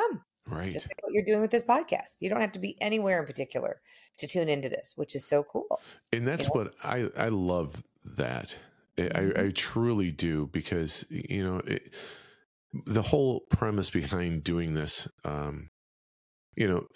Right. Just like what you're doing with this podcast. You don't have to be anywhere in particular to tune into this, which is so cool. And You that's know? what I love that. Mhm. I truly do, because, the whole premise behind doing this, you know,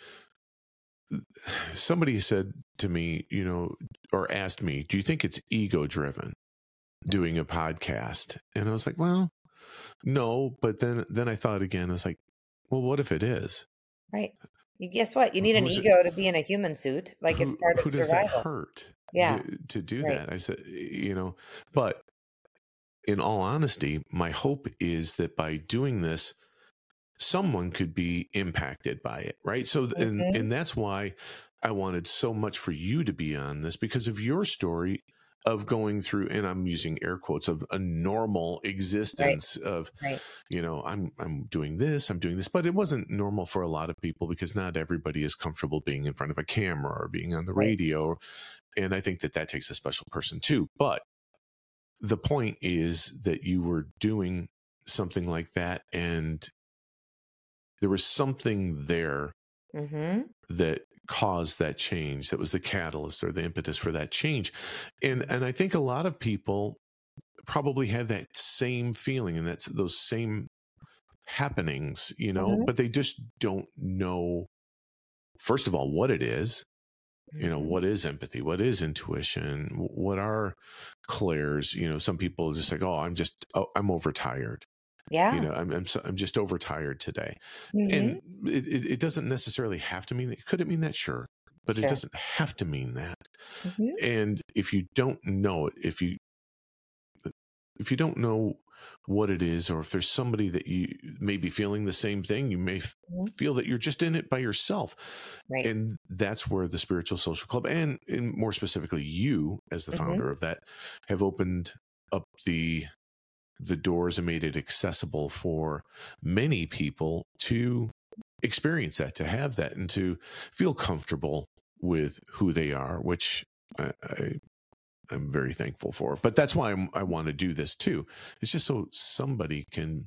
somebody said to me, or asked me, do you think it's ego driven doing a podcast? And I was like, well, no. But then I thought again, I was like, well, what if it is? Right. You guess what? You need an Who's it? ego to be in a human suit. Like it's part Who of does that survival. hurt Yeah. to do Right. that? I said, but in all honesty, my hope is that by doing this, someone could be impacted by it, right? So, Mhm. and that's why I wanted so much for you to be on this, because of your story of going through, and I'm using air quotes, of a normal Right. existence of, Right. I'm doing this, I'm doing this, but it wasn't normal for a lot of people, because not everybody is comfortable being in front of a camera or being on the Right. radio, and I think that takes a special person too. But the point is that you were doing something like that, and there was something there Mhm. that caused that change, that was the catalyst or the impetus for that change. And I think a lot of people probably have that same feeling, and that's those same happenings, Mhm. but they just don't know, first of all, what it is. Mhm. What is empathy? What is intuition? What are clairs? Some people are just like, I'm overtired. Yeah. I'm just overtired today. And Mhm. it doesn't necessarily have to mean that. Could it mean that? Sure. But it Sure. doesn't have to mean that. Mhm. And if you don't know it, if you don't know what it is, or if there's somebody that you may be feeling the same thing, you may Mhm. feel that you're just in it by yourself. Right. And that's where the Spiritual Social Club, and more specifically you as the Mhm. founder of that, have opened up the doors and made it accessible for many people to experience that, to have that, and to feel comfortable with who they are, which I'm very thankful for. But that's why I want to do this too. It's just so somebody can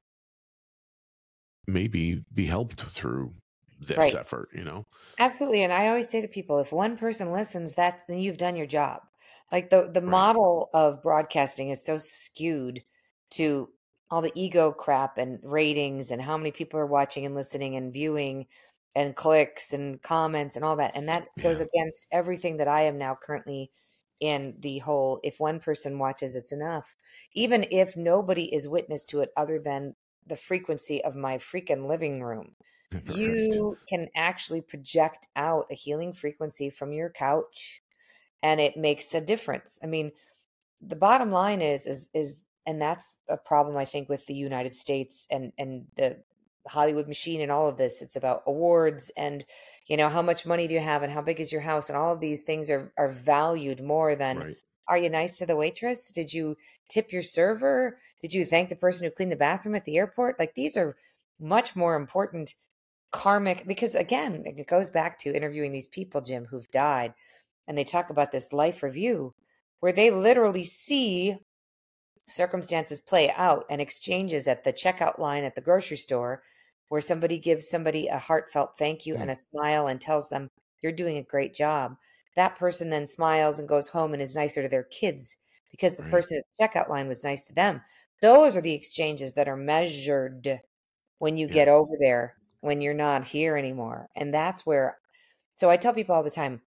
maybe be helped through this Right. effort. Absolutely. And I always say to people, if one person listens, then you've done your job. Like the Right. model of broadcasting is so skewed to all the ego crap and ratings and how many people are watching and listening and viewing and clicks and comments and all that. And that goes Yeah. against everything that I am now currently in the whole, if one person watches, it's enough. Even if nobody is witness to it other than the frequency of my freaking living room, Right. you can actually project out a healing frequency from your couch, and it makes a difference. I mean, the bottom line is and that's a problem I think with the United States and the Hollywood machine and all of this. It's about awards and how much money do you have and how big is your house, and all of these things are valued more than, Right. are you nice to the waitress? Did you tip your server? Did you thank the person who cleaned the bathroom at the airport? Like, these are much more important karmic, because again, it goes back to interviewing these people, Jim, who've died, and they talk about this life review where they literally see circumstances play out and exchanges at the checkout line at the grocery store where somebody gives somebody a heartfelt thank you Hmm. and a smile and tells them, you're doing a great job. That person then smiles and goes home and is nicer to their kids because the Right. person at the checkout line was nice to them. Those are the exchanges that are measured when you Yeah. get over there, when you're not here anymore. And that's where, so I tell people all the time,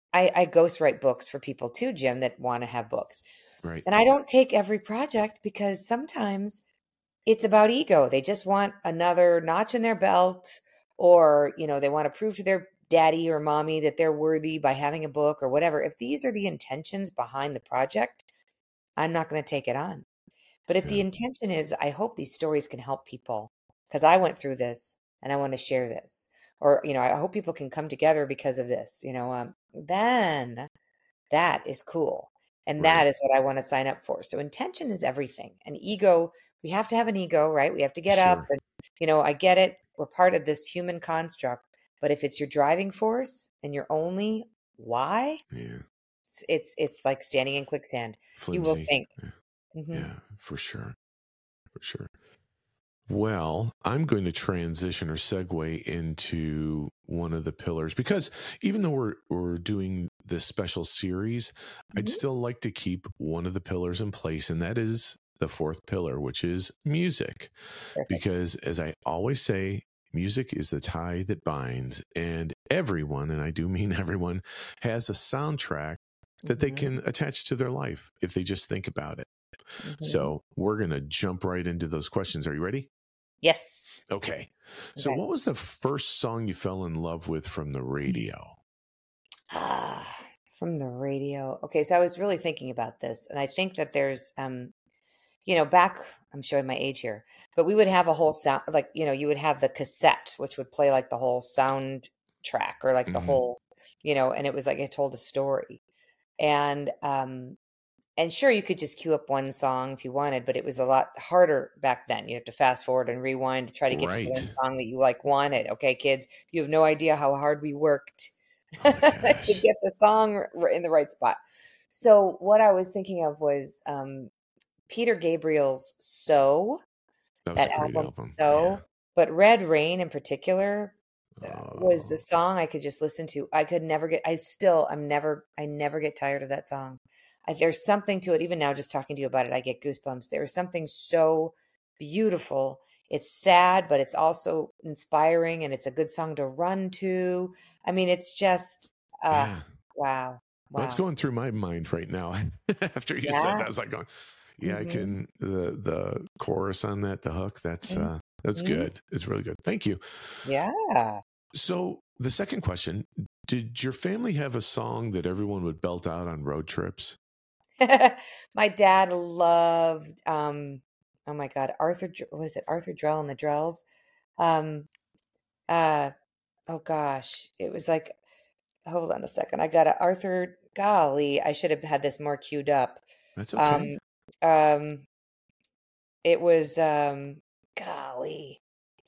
I ghostwrite books for people too, Jim, that want to have books. Right. And I don't take every project because sometimes it's about ego. They just want another notch in their belt, or, they want to prove to their daddy or mommy that they're worthy by having a book or whatever. If these are the intentions behind the project, I'm not going to take it on. But if the Yeah. intention is, I hope these stories can help people because I went through this and I want to share this, or, I hope people can come together because of this, then that is cool. And that Right. is what I want to sign up for. So intention is everything. And ego, we have to have an ego, right? We have to get up Sure. and, I get it. We're part of this human construct. But if it's your driving force and your only why, Yeah. it's like standing in quicksand. You will Flimsy. sink. Yeah. Hmm. Yeah. For sure. For sure. Well, I'm going to transition or segue into one of the pillars because even though we're doing this special series, I'd Mhm. still like to keep one of the pillars in place, and that is the fourth pillar, which is music. Perfect. Because as I always say, music is the tie that binds, and everyone, and I do mean everyone, has a soundtrack that they Mhm. can attach to their life if they just think about it. Mhm. So we're going to jump right into those questions. Are you ready? Yes. Okay. So, Okay. what was the first song you fell in love with from the radio? Ah, from the radio. Okay, so I was really thinking about this, and I think that there's, back, I'm showing my age here, but we would have a whole sound, like, you would have the cassette, which would play like the whole sound track or like the Hmm. whole, and it was like it told a story. And, and sure, you could just queue up one song if you wanted, but it was a lot harder back then. You have to fast forward and rewind to try to get to the one Right. song that you like wanted. Okay, kids, you have no idea how hard we worked Oh my to gosh. get the song in the right spot. So what I was thinking of was Peter Gabriel's "So," That was a that great album album. Yeah. "So," but "Red Rain" in particular was the Oh, song I could just listen to. I could never get. I never get tired of that song. There's something to it. Even now, just talking to you about it, I get goosebumps. There is something so beautiful. It's sad, but it's also inspiring, and it's a good song to run to. I mean, it's just, yeah. wow, Well, that's wow, going through my mind right now. After you said that, yeah, I was like going, yeah, I hmm can the chorus on that, the hook, that's hmm good. It's really good. Thank you. yeah. So the second question, did your family have a song that everyone would belt out on road trips? My dad loved, oh my God, was it Arthur Drell and the Drells? Um, uh, oh gosh, it was like, hold on a second. I got a Arthur, golly, I should have had this more queued up. That's Um, okay. um, it was, golly,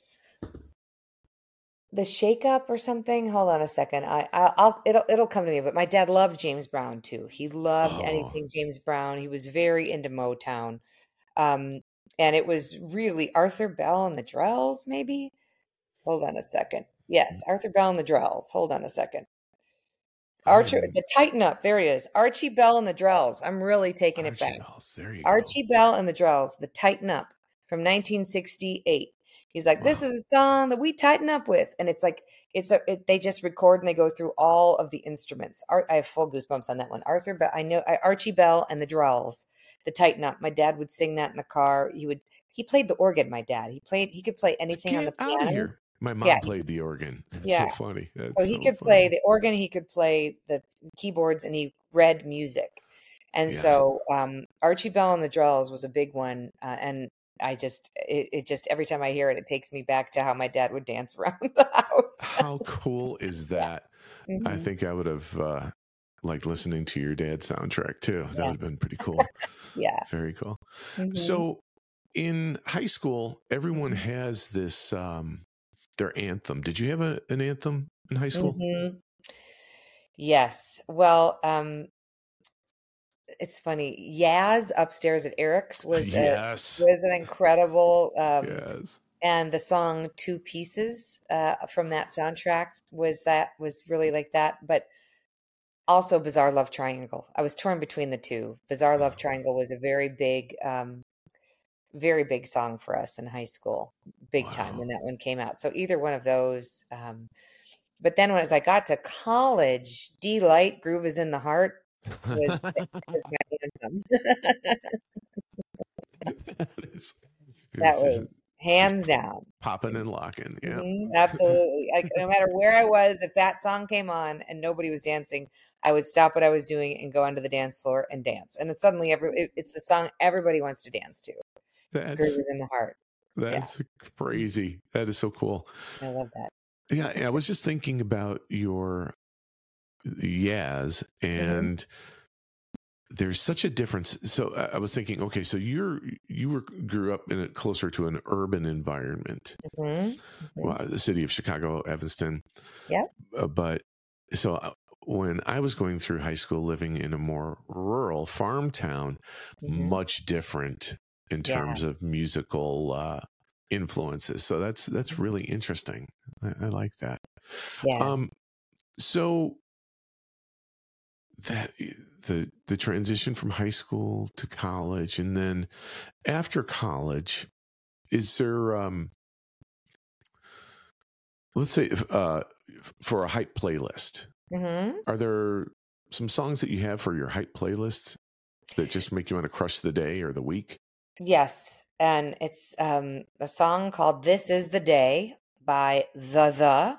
the Shake Up or something. Hold on a second. It'll come to me. But my dad loved James Brown too. He loved Oh, anything James Brown. He was very into Motown. Um, and it was really Arthur Bell and the Drells, maybe? Hold on a second. Yes, Arthur Bell and the Drells. Hold on a second. Archer, I'm the Tighten Up. There he is. Archie Bell and the Drells. I'm really taking it Archie back. Bells. There you go. Archie Bell and the Drells, the Tighten Up from 1968. He's like, this Wow. is a song that we tighten up with, and it's like they just record and they go through all of the instruments. I have full goosebumps on that one. Arthur Bell, Archie Bell and the Drells, the Tighten Up. My dad would sing that in the car. He played the organ. My dad he could play anything on the Get out of piano. here. My Yeah, mom played the organ. That's yeah. so funny. That's So he so could play funny. the organ, he could play the keyboards, and he read music. And Yeah. so Archie Bell and the Drells was a big one, and it just every time I hear it, it takes me back to how my dad would dance around the house. How cool is Yeah, that? I hmm think I would have liked listening to your dad's soundtrack too. That yeah, would have been pretty cool. yeah. Very cool. hmm So in high school, everyone hmm has this their anthem. Did you have an anthem in high school? hmm Yes. Well, it's funny. Yaz upstairs at Eric's Yes. was an incredible. Yes. And the song Two Pieces, from that soundtrack was really like that, but also Bizarre Love Triangle. I was torn between the 2. Bizarre Love Oh, Triangle was a very big song for us in high school, big time wow. when that one came out. So either one of those, but then as I got to college, D-Light, Groove is in the Heart was was my anthem. it's, That it's was just hands down. popping and locking. Yeah. Absolutely. Like, no matter where I was, if that song came on and nobody was dancing, I would stop what I was doing and go onto the dance floor and dance. And it's suddenly it's the song everybody wants to dance to. Groove that's is in the Heart. Yeah, that's crazy. That is so cool. I love that. Yeah, I was just thinking about your Yaz, hmm and there's such a difference. So I was thinking, okay, so you grew up in closer to an urban environment, hmm hmm well, the city of Chicago, Evanston, Yep. but so when I was going through high school, living in a more rural farm town, hmm much different in Yeah. terms of musical influences. So that's really interesting. I like that. Yeah. So that the transition from high school to college, and then after college, is there let's say for a hype playlist, are there some songs that you have for your hype playlist that just make you want to crush the day or the week? Yes, and it's a song called "This Is the Day" by The.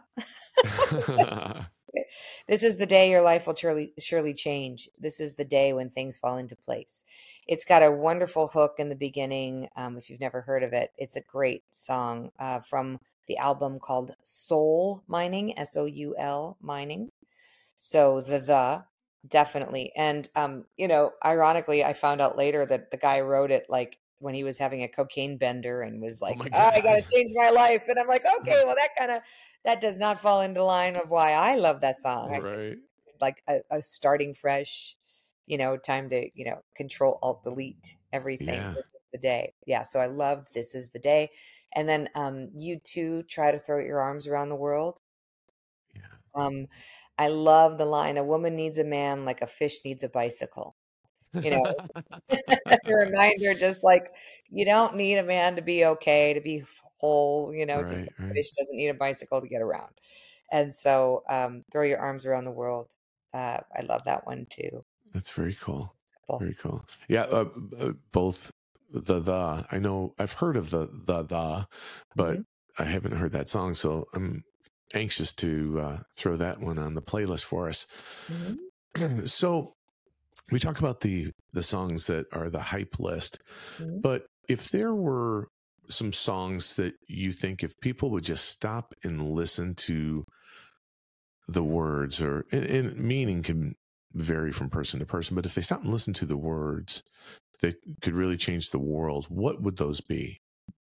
This is the day your life will surely change. This is the day when things fall into place. It's got a wonderful hook in the beginning. If you've never heard of it, it's a great song from the album called Soul Mining, Soul Mining. So the definitely. And ironically, I found out later that the guy wrote it like when he was having a cocaine bender and was Oh like, my "Oh, I God. gotta change my life." And I'm like, okay, well that does not fall into line of why I love that song. I Right. like a starting fresh, time to, control alt delete everything. Yeah. This is the day. Yeah. So I love This Is the Day. And then you too try to throw your arms around the world. Yeah. Um, I love the line, "A woman needs a man like a fish needs a bicycle." You know, a reminder, just like you don't need a man to be okay, to be whole, just Right, like a right. fish doesn't need a bicycle to get around. And so, throw your arms around the world. I love that one too. That's very cool. Cool. Very cool. Yeah, both the I know I've heard of the, but hmm I haven't heard that song, so I'm anxious to throw that one on the playlist for us. hmm So we talk about the songs that are the hype list, hmm but if there were some songs that you think if people would just stop and listen to the words, or and meaning can vary from person to person, but if they stop and listen to the words that could really change the world, what would those be?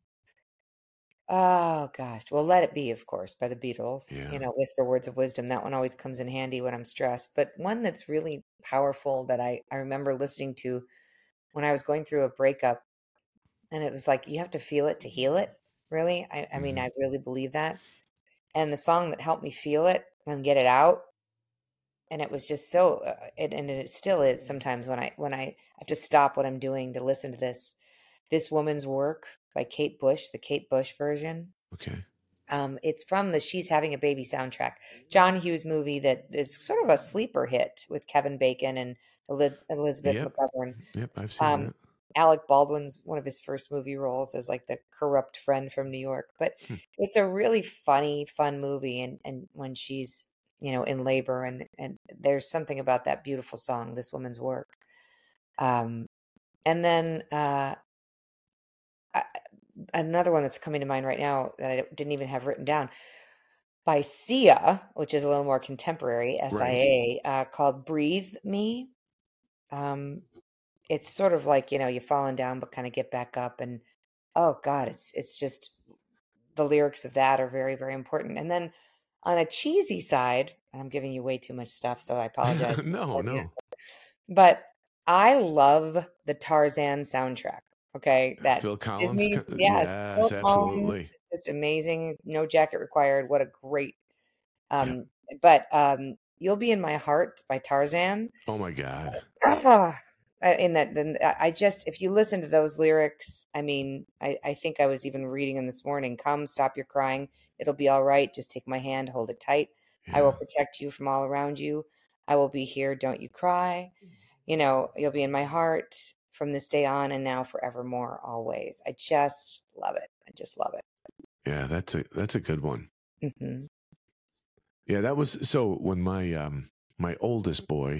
Oh gosh. Well, Let It Be, of course, by the Beatles. Yeah. Whisper Words of Wisdom. That one always comes in handy when I'm stressed. But one that's really powerful that I remember listening to when I was going through a breakup, and it was like you have to feel it to heal it. Really, I mean, hmm I really believe that. And the song that helped me feel it and get it out, and it was just so, and it still is sometimes when I have to stop what I'm doing to listen to this woman's work by Kate Bush, the Kate Bush version. Okay. It's from the She's Having a Baby soundtrack, John Hughes movie that is sort of a sleeper hit with Kevin Bacon and Elizabeth Yep. McGovern. Yep. I've seen Um, that. Alec Baldwin's one of his first movie roles as like the corrupt friend from New York. But Hmm. it's a really funny, fun movie. And when she's, in labor, and there's something about that beautiful song, This Woman's Work. And then I, another one that's coming to mind right now that I didn't even have written down by Sia, which is a little more contemporary, Right. SIA, called Breathe Me. Um, it's sort of like, you've fallen down but kind of get back up, and oh God, it's just the lyrics of that are very, very important. And then on a cheesy side, and I'm giving you way too much stuff, so I apologize. No, no. But I love the Tarzan soundtrack. Okay, that Phil Collins. Disney, yes, Yes, Phil Collins absolutely. is just amazing. No jacket required. What a great. Yep. Um, but You'll Be in My Heart by Tarzan. Oh my God. In that, then I just, if you listen to those lyrics, I mean, I think I was even reading them this morning. Come, stop your crying. It'll be all right. Just take my hand, hold it tight. I will Yeah. protect you from all around you. I will be here. Don't you cry. You'll be in my heart from this day on and now forevermore, always. I just love it. I just love it. Yeah. That's a good one. hmm Yeah. That was so when my oldest boy,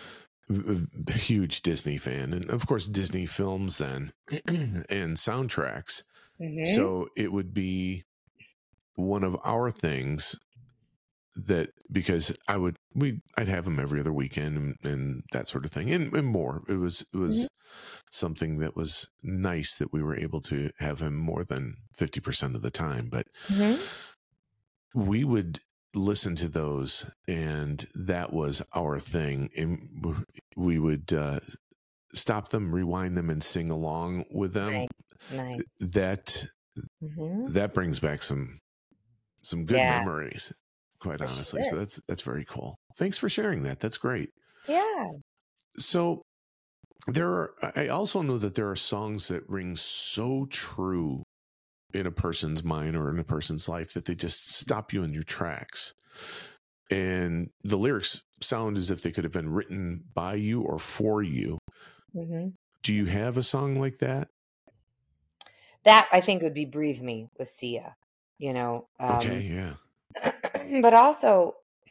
huge Disney fan, and of course Disney films then and soundtracks. hmm So it would be one of our things that, because I'd have him every other weekend, and that sort of thing, and more. It was something that was nice that we were able to have him more than 50% of the time, but hmm we would listen to those, and that was our thing, and we would stop them, rewind them, and sing along with them. Nice, nice. That Mm-hmm. that brings back some good Yeah, memories, quite for honestly. So sure. that's very cool. Thanks for sharing that. That's great. Yeah. So I also know that there are songs that ring so true in a person's mind or in a person's life that they just stop you in your tracks. And the lyrics sound as if they could have been written by you or for you. Mm-hmm. Do you have a song like that? That I think would be "Breathe Me" with Sia. You know, Okay, yeah. but also,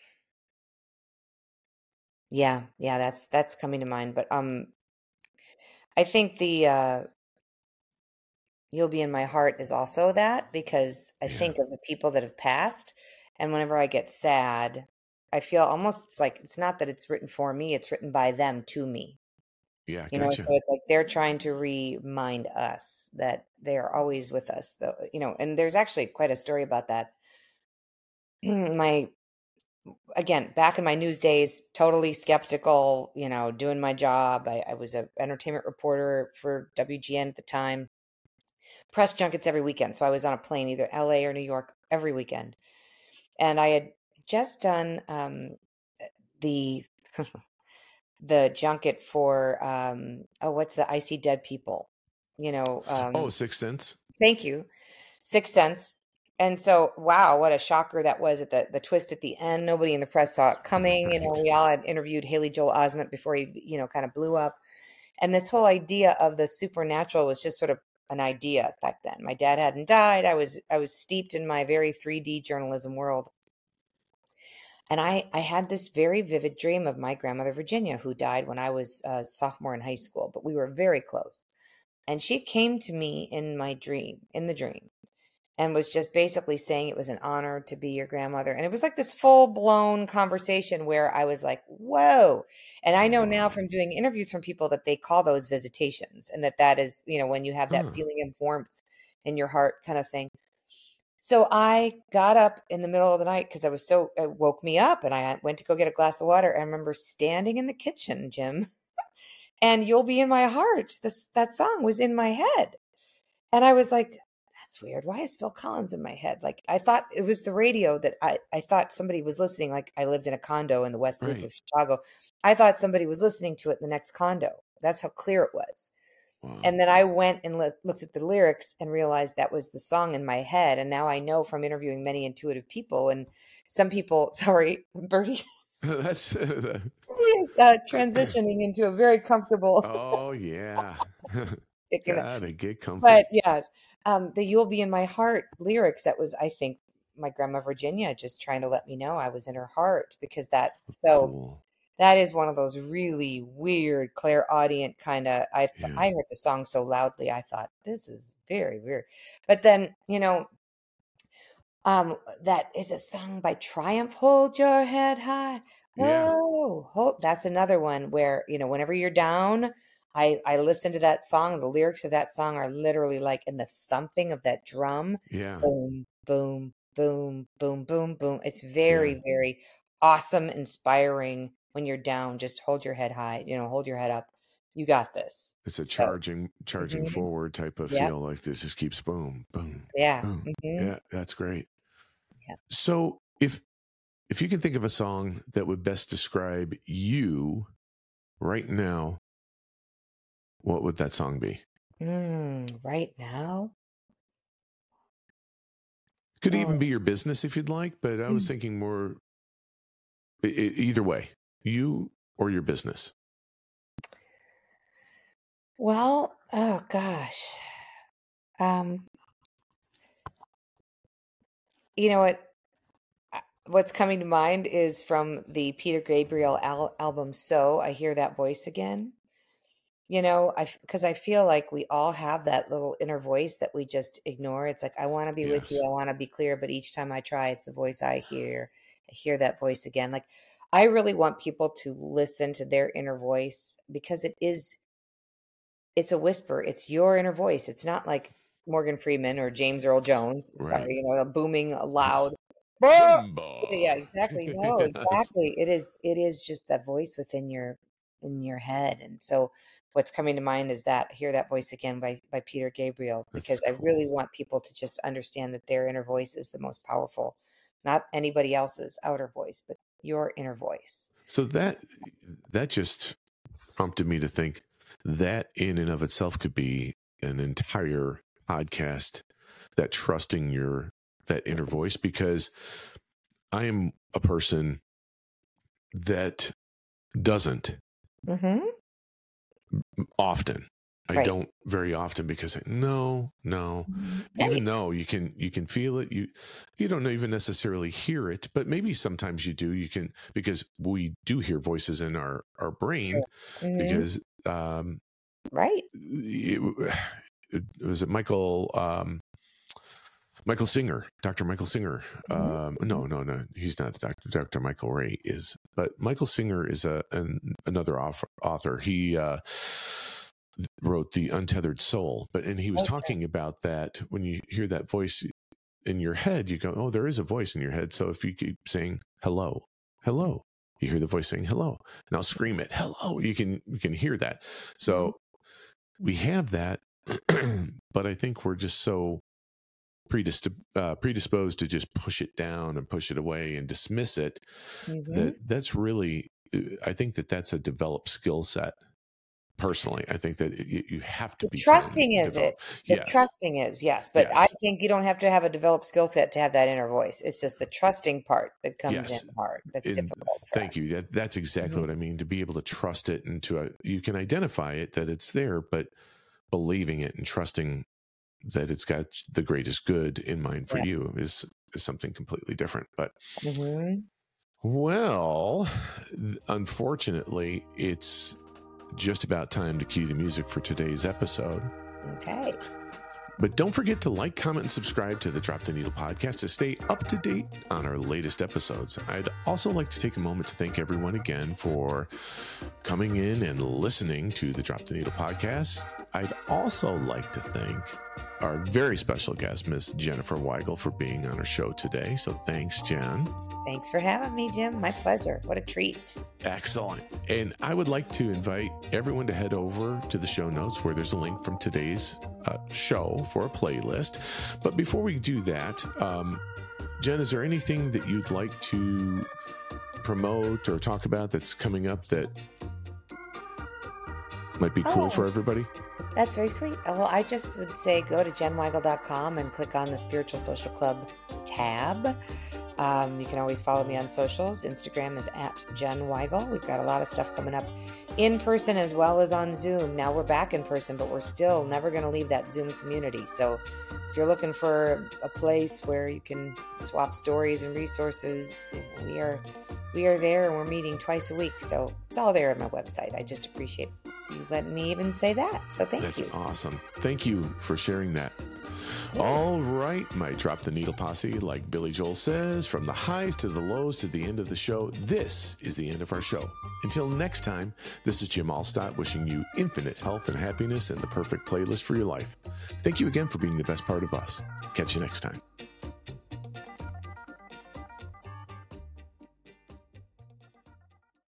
yeah, that's coming to mind. But I think the "You'll Be in My Heart" is also that, because I Yeah. think of the people that have passed, and whenever I get sad, I feel almost it's like it's not that it's written for me; it's written by them to me. Yeah, You know, gotcha. so it's like they're trying to remind us that they are always with us, though. You know, and there's actually quite a story about that. My Again, back in my news days, totally skeptical, you know, doing my job. I was an entertainment reporter for WGN at the time, press junkets every weekend. So I was on a plane, either LA or New York, every weekend. And I had just done the the junket for what's the I See Dead People? You know, Oh, Sixth Sense. thank you. Sixth Sense. And so, wow, what a shocker that was at the twist at the end. Nobody in the press saw it coming. You know, Right. we all had interviewed Haley Joel Osment before he, you know, kind of blew up. And this whole idea of the supernatural was just sort of an idea back then. My dad hadn't died. I was steeped in my very 3D journalism world. And I had this very vivid dream of my grandmother Virginia, who died when I was a sophomore in high school, but we were very close. And she came to me in my dream, in the dream, and was just basically saying it was an honor to be your grandmother. And it was like this full blown conversation where I was like, whoa. And I Oh, know now wow. from doing interviews from people that they call those visitations, and that is, you know, when you have that Huh. feeling of warmth in your heart kind of thing. So I got up in the middle of the night because it woke me up, and I went to go get a glass of water. I remember standing in the kitchen, Jim, and "You'll Be in My Heart." That song was in my head. And I was like, that's weird. Why is Phil Collins in my head? Like, I thought it was the radio that I thought somebody was listening. Like, I lived in a condo in the West Loop Right. of Chicago. I thought somebody was listening to it in the next condo. That's how clear it was. Wow. And then I went and looked at the lyrics and realized that was the song in my head. And now I know from interviewing many intuitive people, and some people, sorry, Bertie That's is transitioning into a very comfortable oh yeah. chicken. Gotta get But comfy. yes, the "You'll Be in My Heart" lyrics, that was, I think, my grandma Virginia just trying to let me know I was in her heart, because Cool. that is one of those really weird clairaudient kinda. Yeah. I heard the song so loudly, I thought, "This is very weird." But then, you know, that is a song by Triumph, "Hold Your Head High." Yeah. Whoa, hold that's another one where, you know, whenever you're down, I listen to that song. The lyrics of that song are literally like in the thumping of that drum. Yeah. Boom, boom, boom, boom, boom, boom. It's Yeah. very, very awesome, inspiring when you're down. Just hold your head high, you know, hold your head up. You got this. It's a So, charging mhm, forward type of yep, feel, like this just keeps boom, boom, yeah, boom. mhm, Yeah, that's great. yeah. So if you can think of a song that would best describe you right now, what would that song be? Right now? Could even Oh. be your business if you'd like, but I was thinking more either way, you or your business. Well, oh gosh. Um, you know what? What's coming to mind is from the Peter Gabriel album "So." I hear that voice again. You know, because I feel like we all have that little inner voice that we just ignore. It's like, I want to be with you, Yes. I want to be clear, but each time I try, it's the voice I hear. I hear that voice again. Like, I really want people to listen to their inner voice, because it's a whisper. It's your inner voice. It's not like Morgan Freeman or James Earl Jones. Right. Sorry, you know, a booming, Yes. loud. Yeah, Simba. exactly. No, Yes. exactly. It is just that voice within your in your head. And so what's coming to mind is that Hear That Voice Again by Peter Gabriel, because That's I cool. really want people to just understand that their inner voice is the most powerful, not anybody else's outer voice, but your inner voice. So that just prompted me to think that in and of itself could be an entire podcast, that trusting that inner voice, because I am a person that doesn't often. I don't very often, because no, even though you can feel it, you don't even necessarily hear it, but maybe sometimes you do. You can, because we do hear voices in our brain, because right. It was Michael Singer, Dr. Michael Singer. No, he's not Dr. Michael Ray is, but Michael Singer is another author. He wrote The Untethered Soul, and he was talking about that when you hear that voice in your head, you go, oh, there is a voice in your head. So if you keep saying hello, you hear the voice saying hello. Now scream it, hello. You can hear that. So we have that, but I think we're just so predisposed to just push it down and push it away and dismiss it. That's really, I think that's a developed skill set. Personally, I think that you have to be trusting. Is it? Yes. Trusting is, yes. But I think you don't have to have a developed skill set to have that inner voice. It's just the trusting part that comes in hard. That's difficult. Thank you. That's exactly what I mean. To be able to trust it, and you can identify it that it's there, but believing it and trusting that it's got the greatest good in mind for you is something completely different. But well, unfortunately, it's just about time to cue the music for today's episode. Okay. But don't forget to like, comment, and subscribe to the Drop the Needle podcast to stay up to date on our latest episodes. I'd also like to take a moment to thank everyone again for coming in and listening to the Drop the Needle podcast. I'd also like to thank our very special guest, Miss Jennifer Weigel, for being on our show today. So thanks, Jen. Thanks for having me, Jim. My pleasure. What a treat. Excellent. And I would like to invite everyone to head over to the show notes where there's a link from today's show for a playlist. But before we do that, Jen, is there anything that you'd like to promote or talk about that's coming up that might be cool for everybody? That's very sweet. Well, I just would say go to jenweigel.com and click on the Spiritual Social Club tab. You can always follow me on socials. Instagram is @JenWeigel. We've got a lot of stuff coming up in person as well as on Zoom. Now we're back in person, but we're still never going to leave that Zoom community. So if you're looking for a place where you can swap stories and resources, we are there, and we're meeting twice a week. So it's all there on my website. I just appreciate you letting me even say that. So thank you. That's awesome. Thank you for sharing that. All right, my Drop the Needle posse, like Billy Joel says, from the highs to the lows to the end of the show, this is the end of our show. Until next time, this is Jim Allstott wishing you infinite health and happiness and the perfect playlist for your life. Thank you again for being the best part of us. Catch you next time.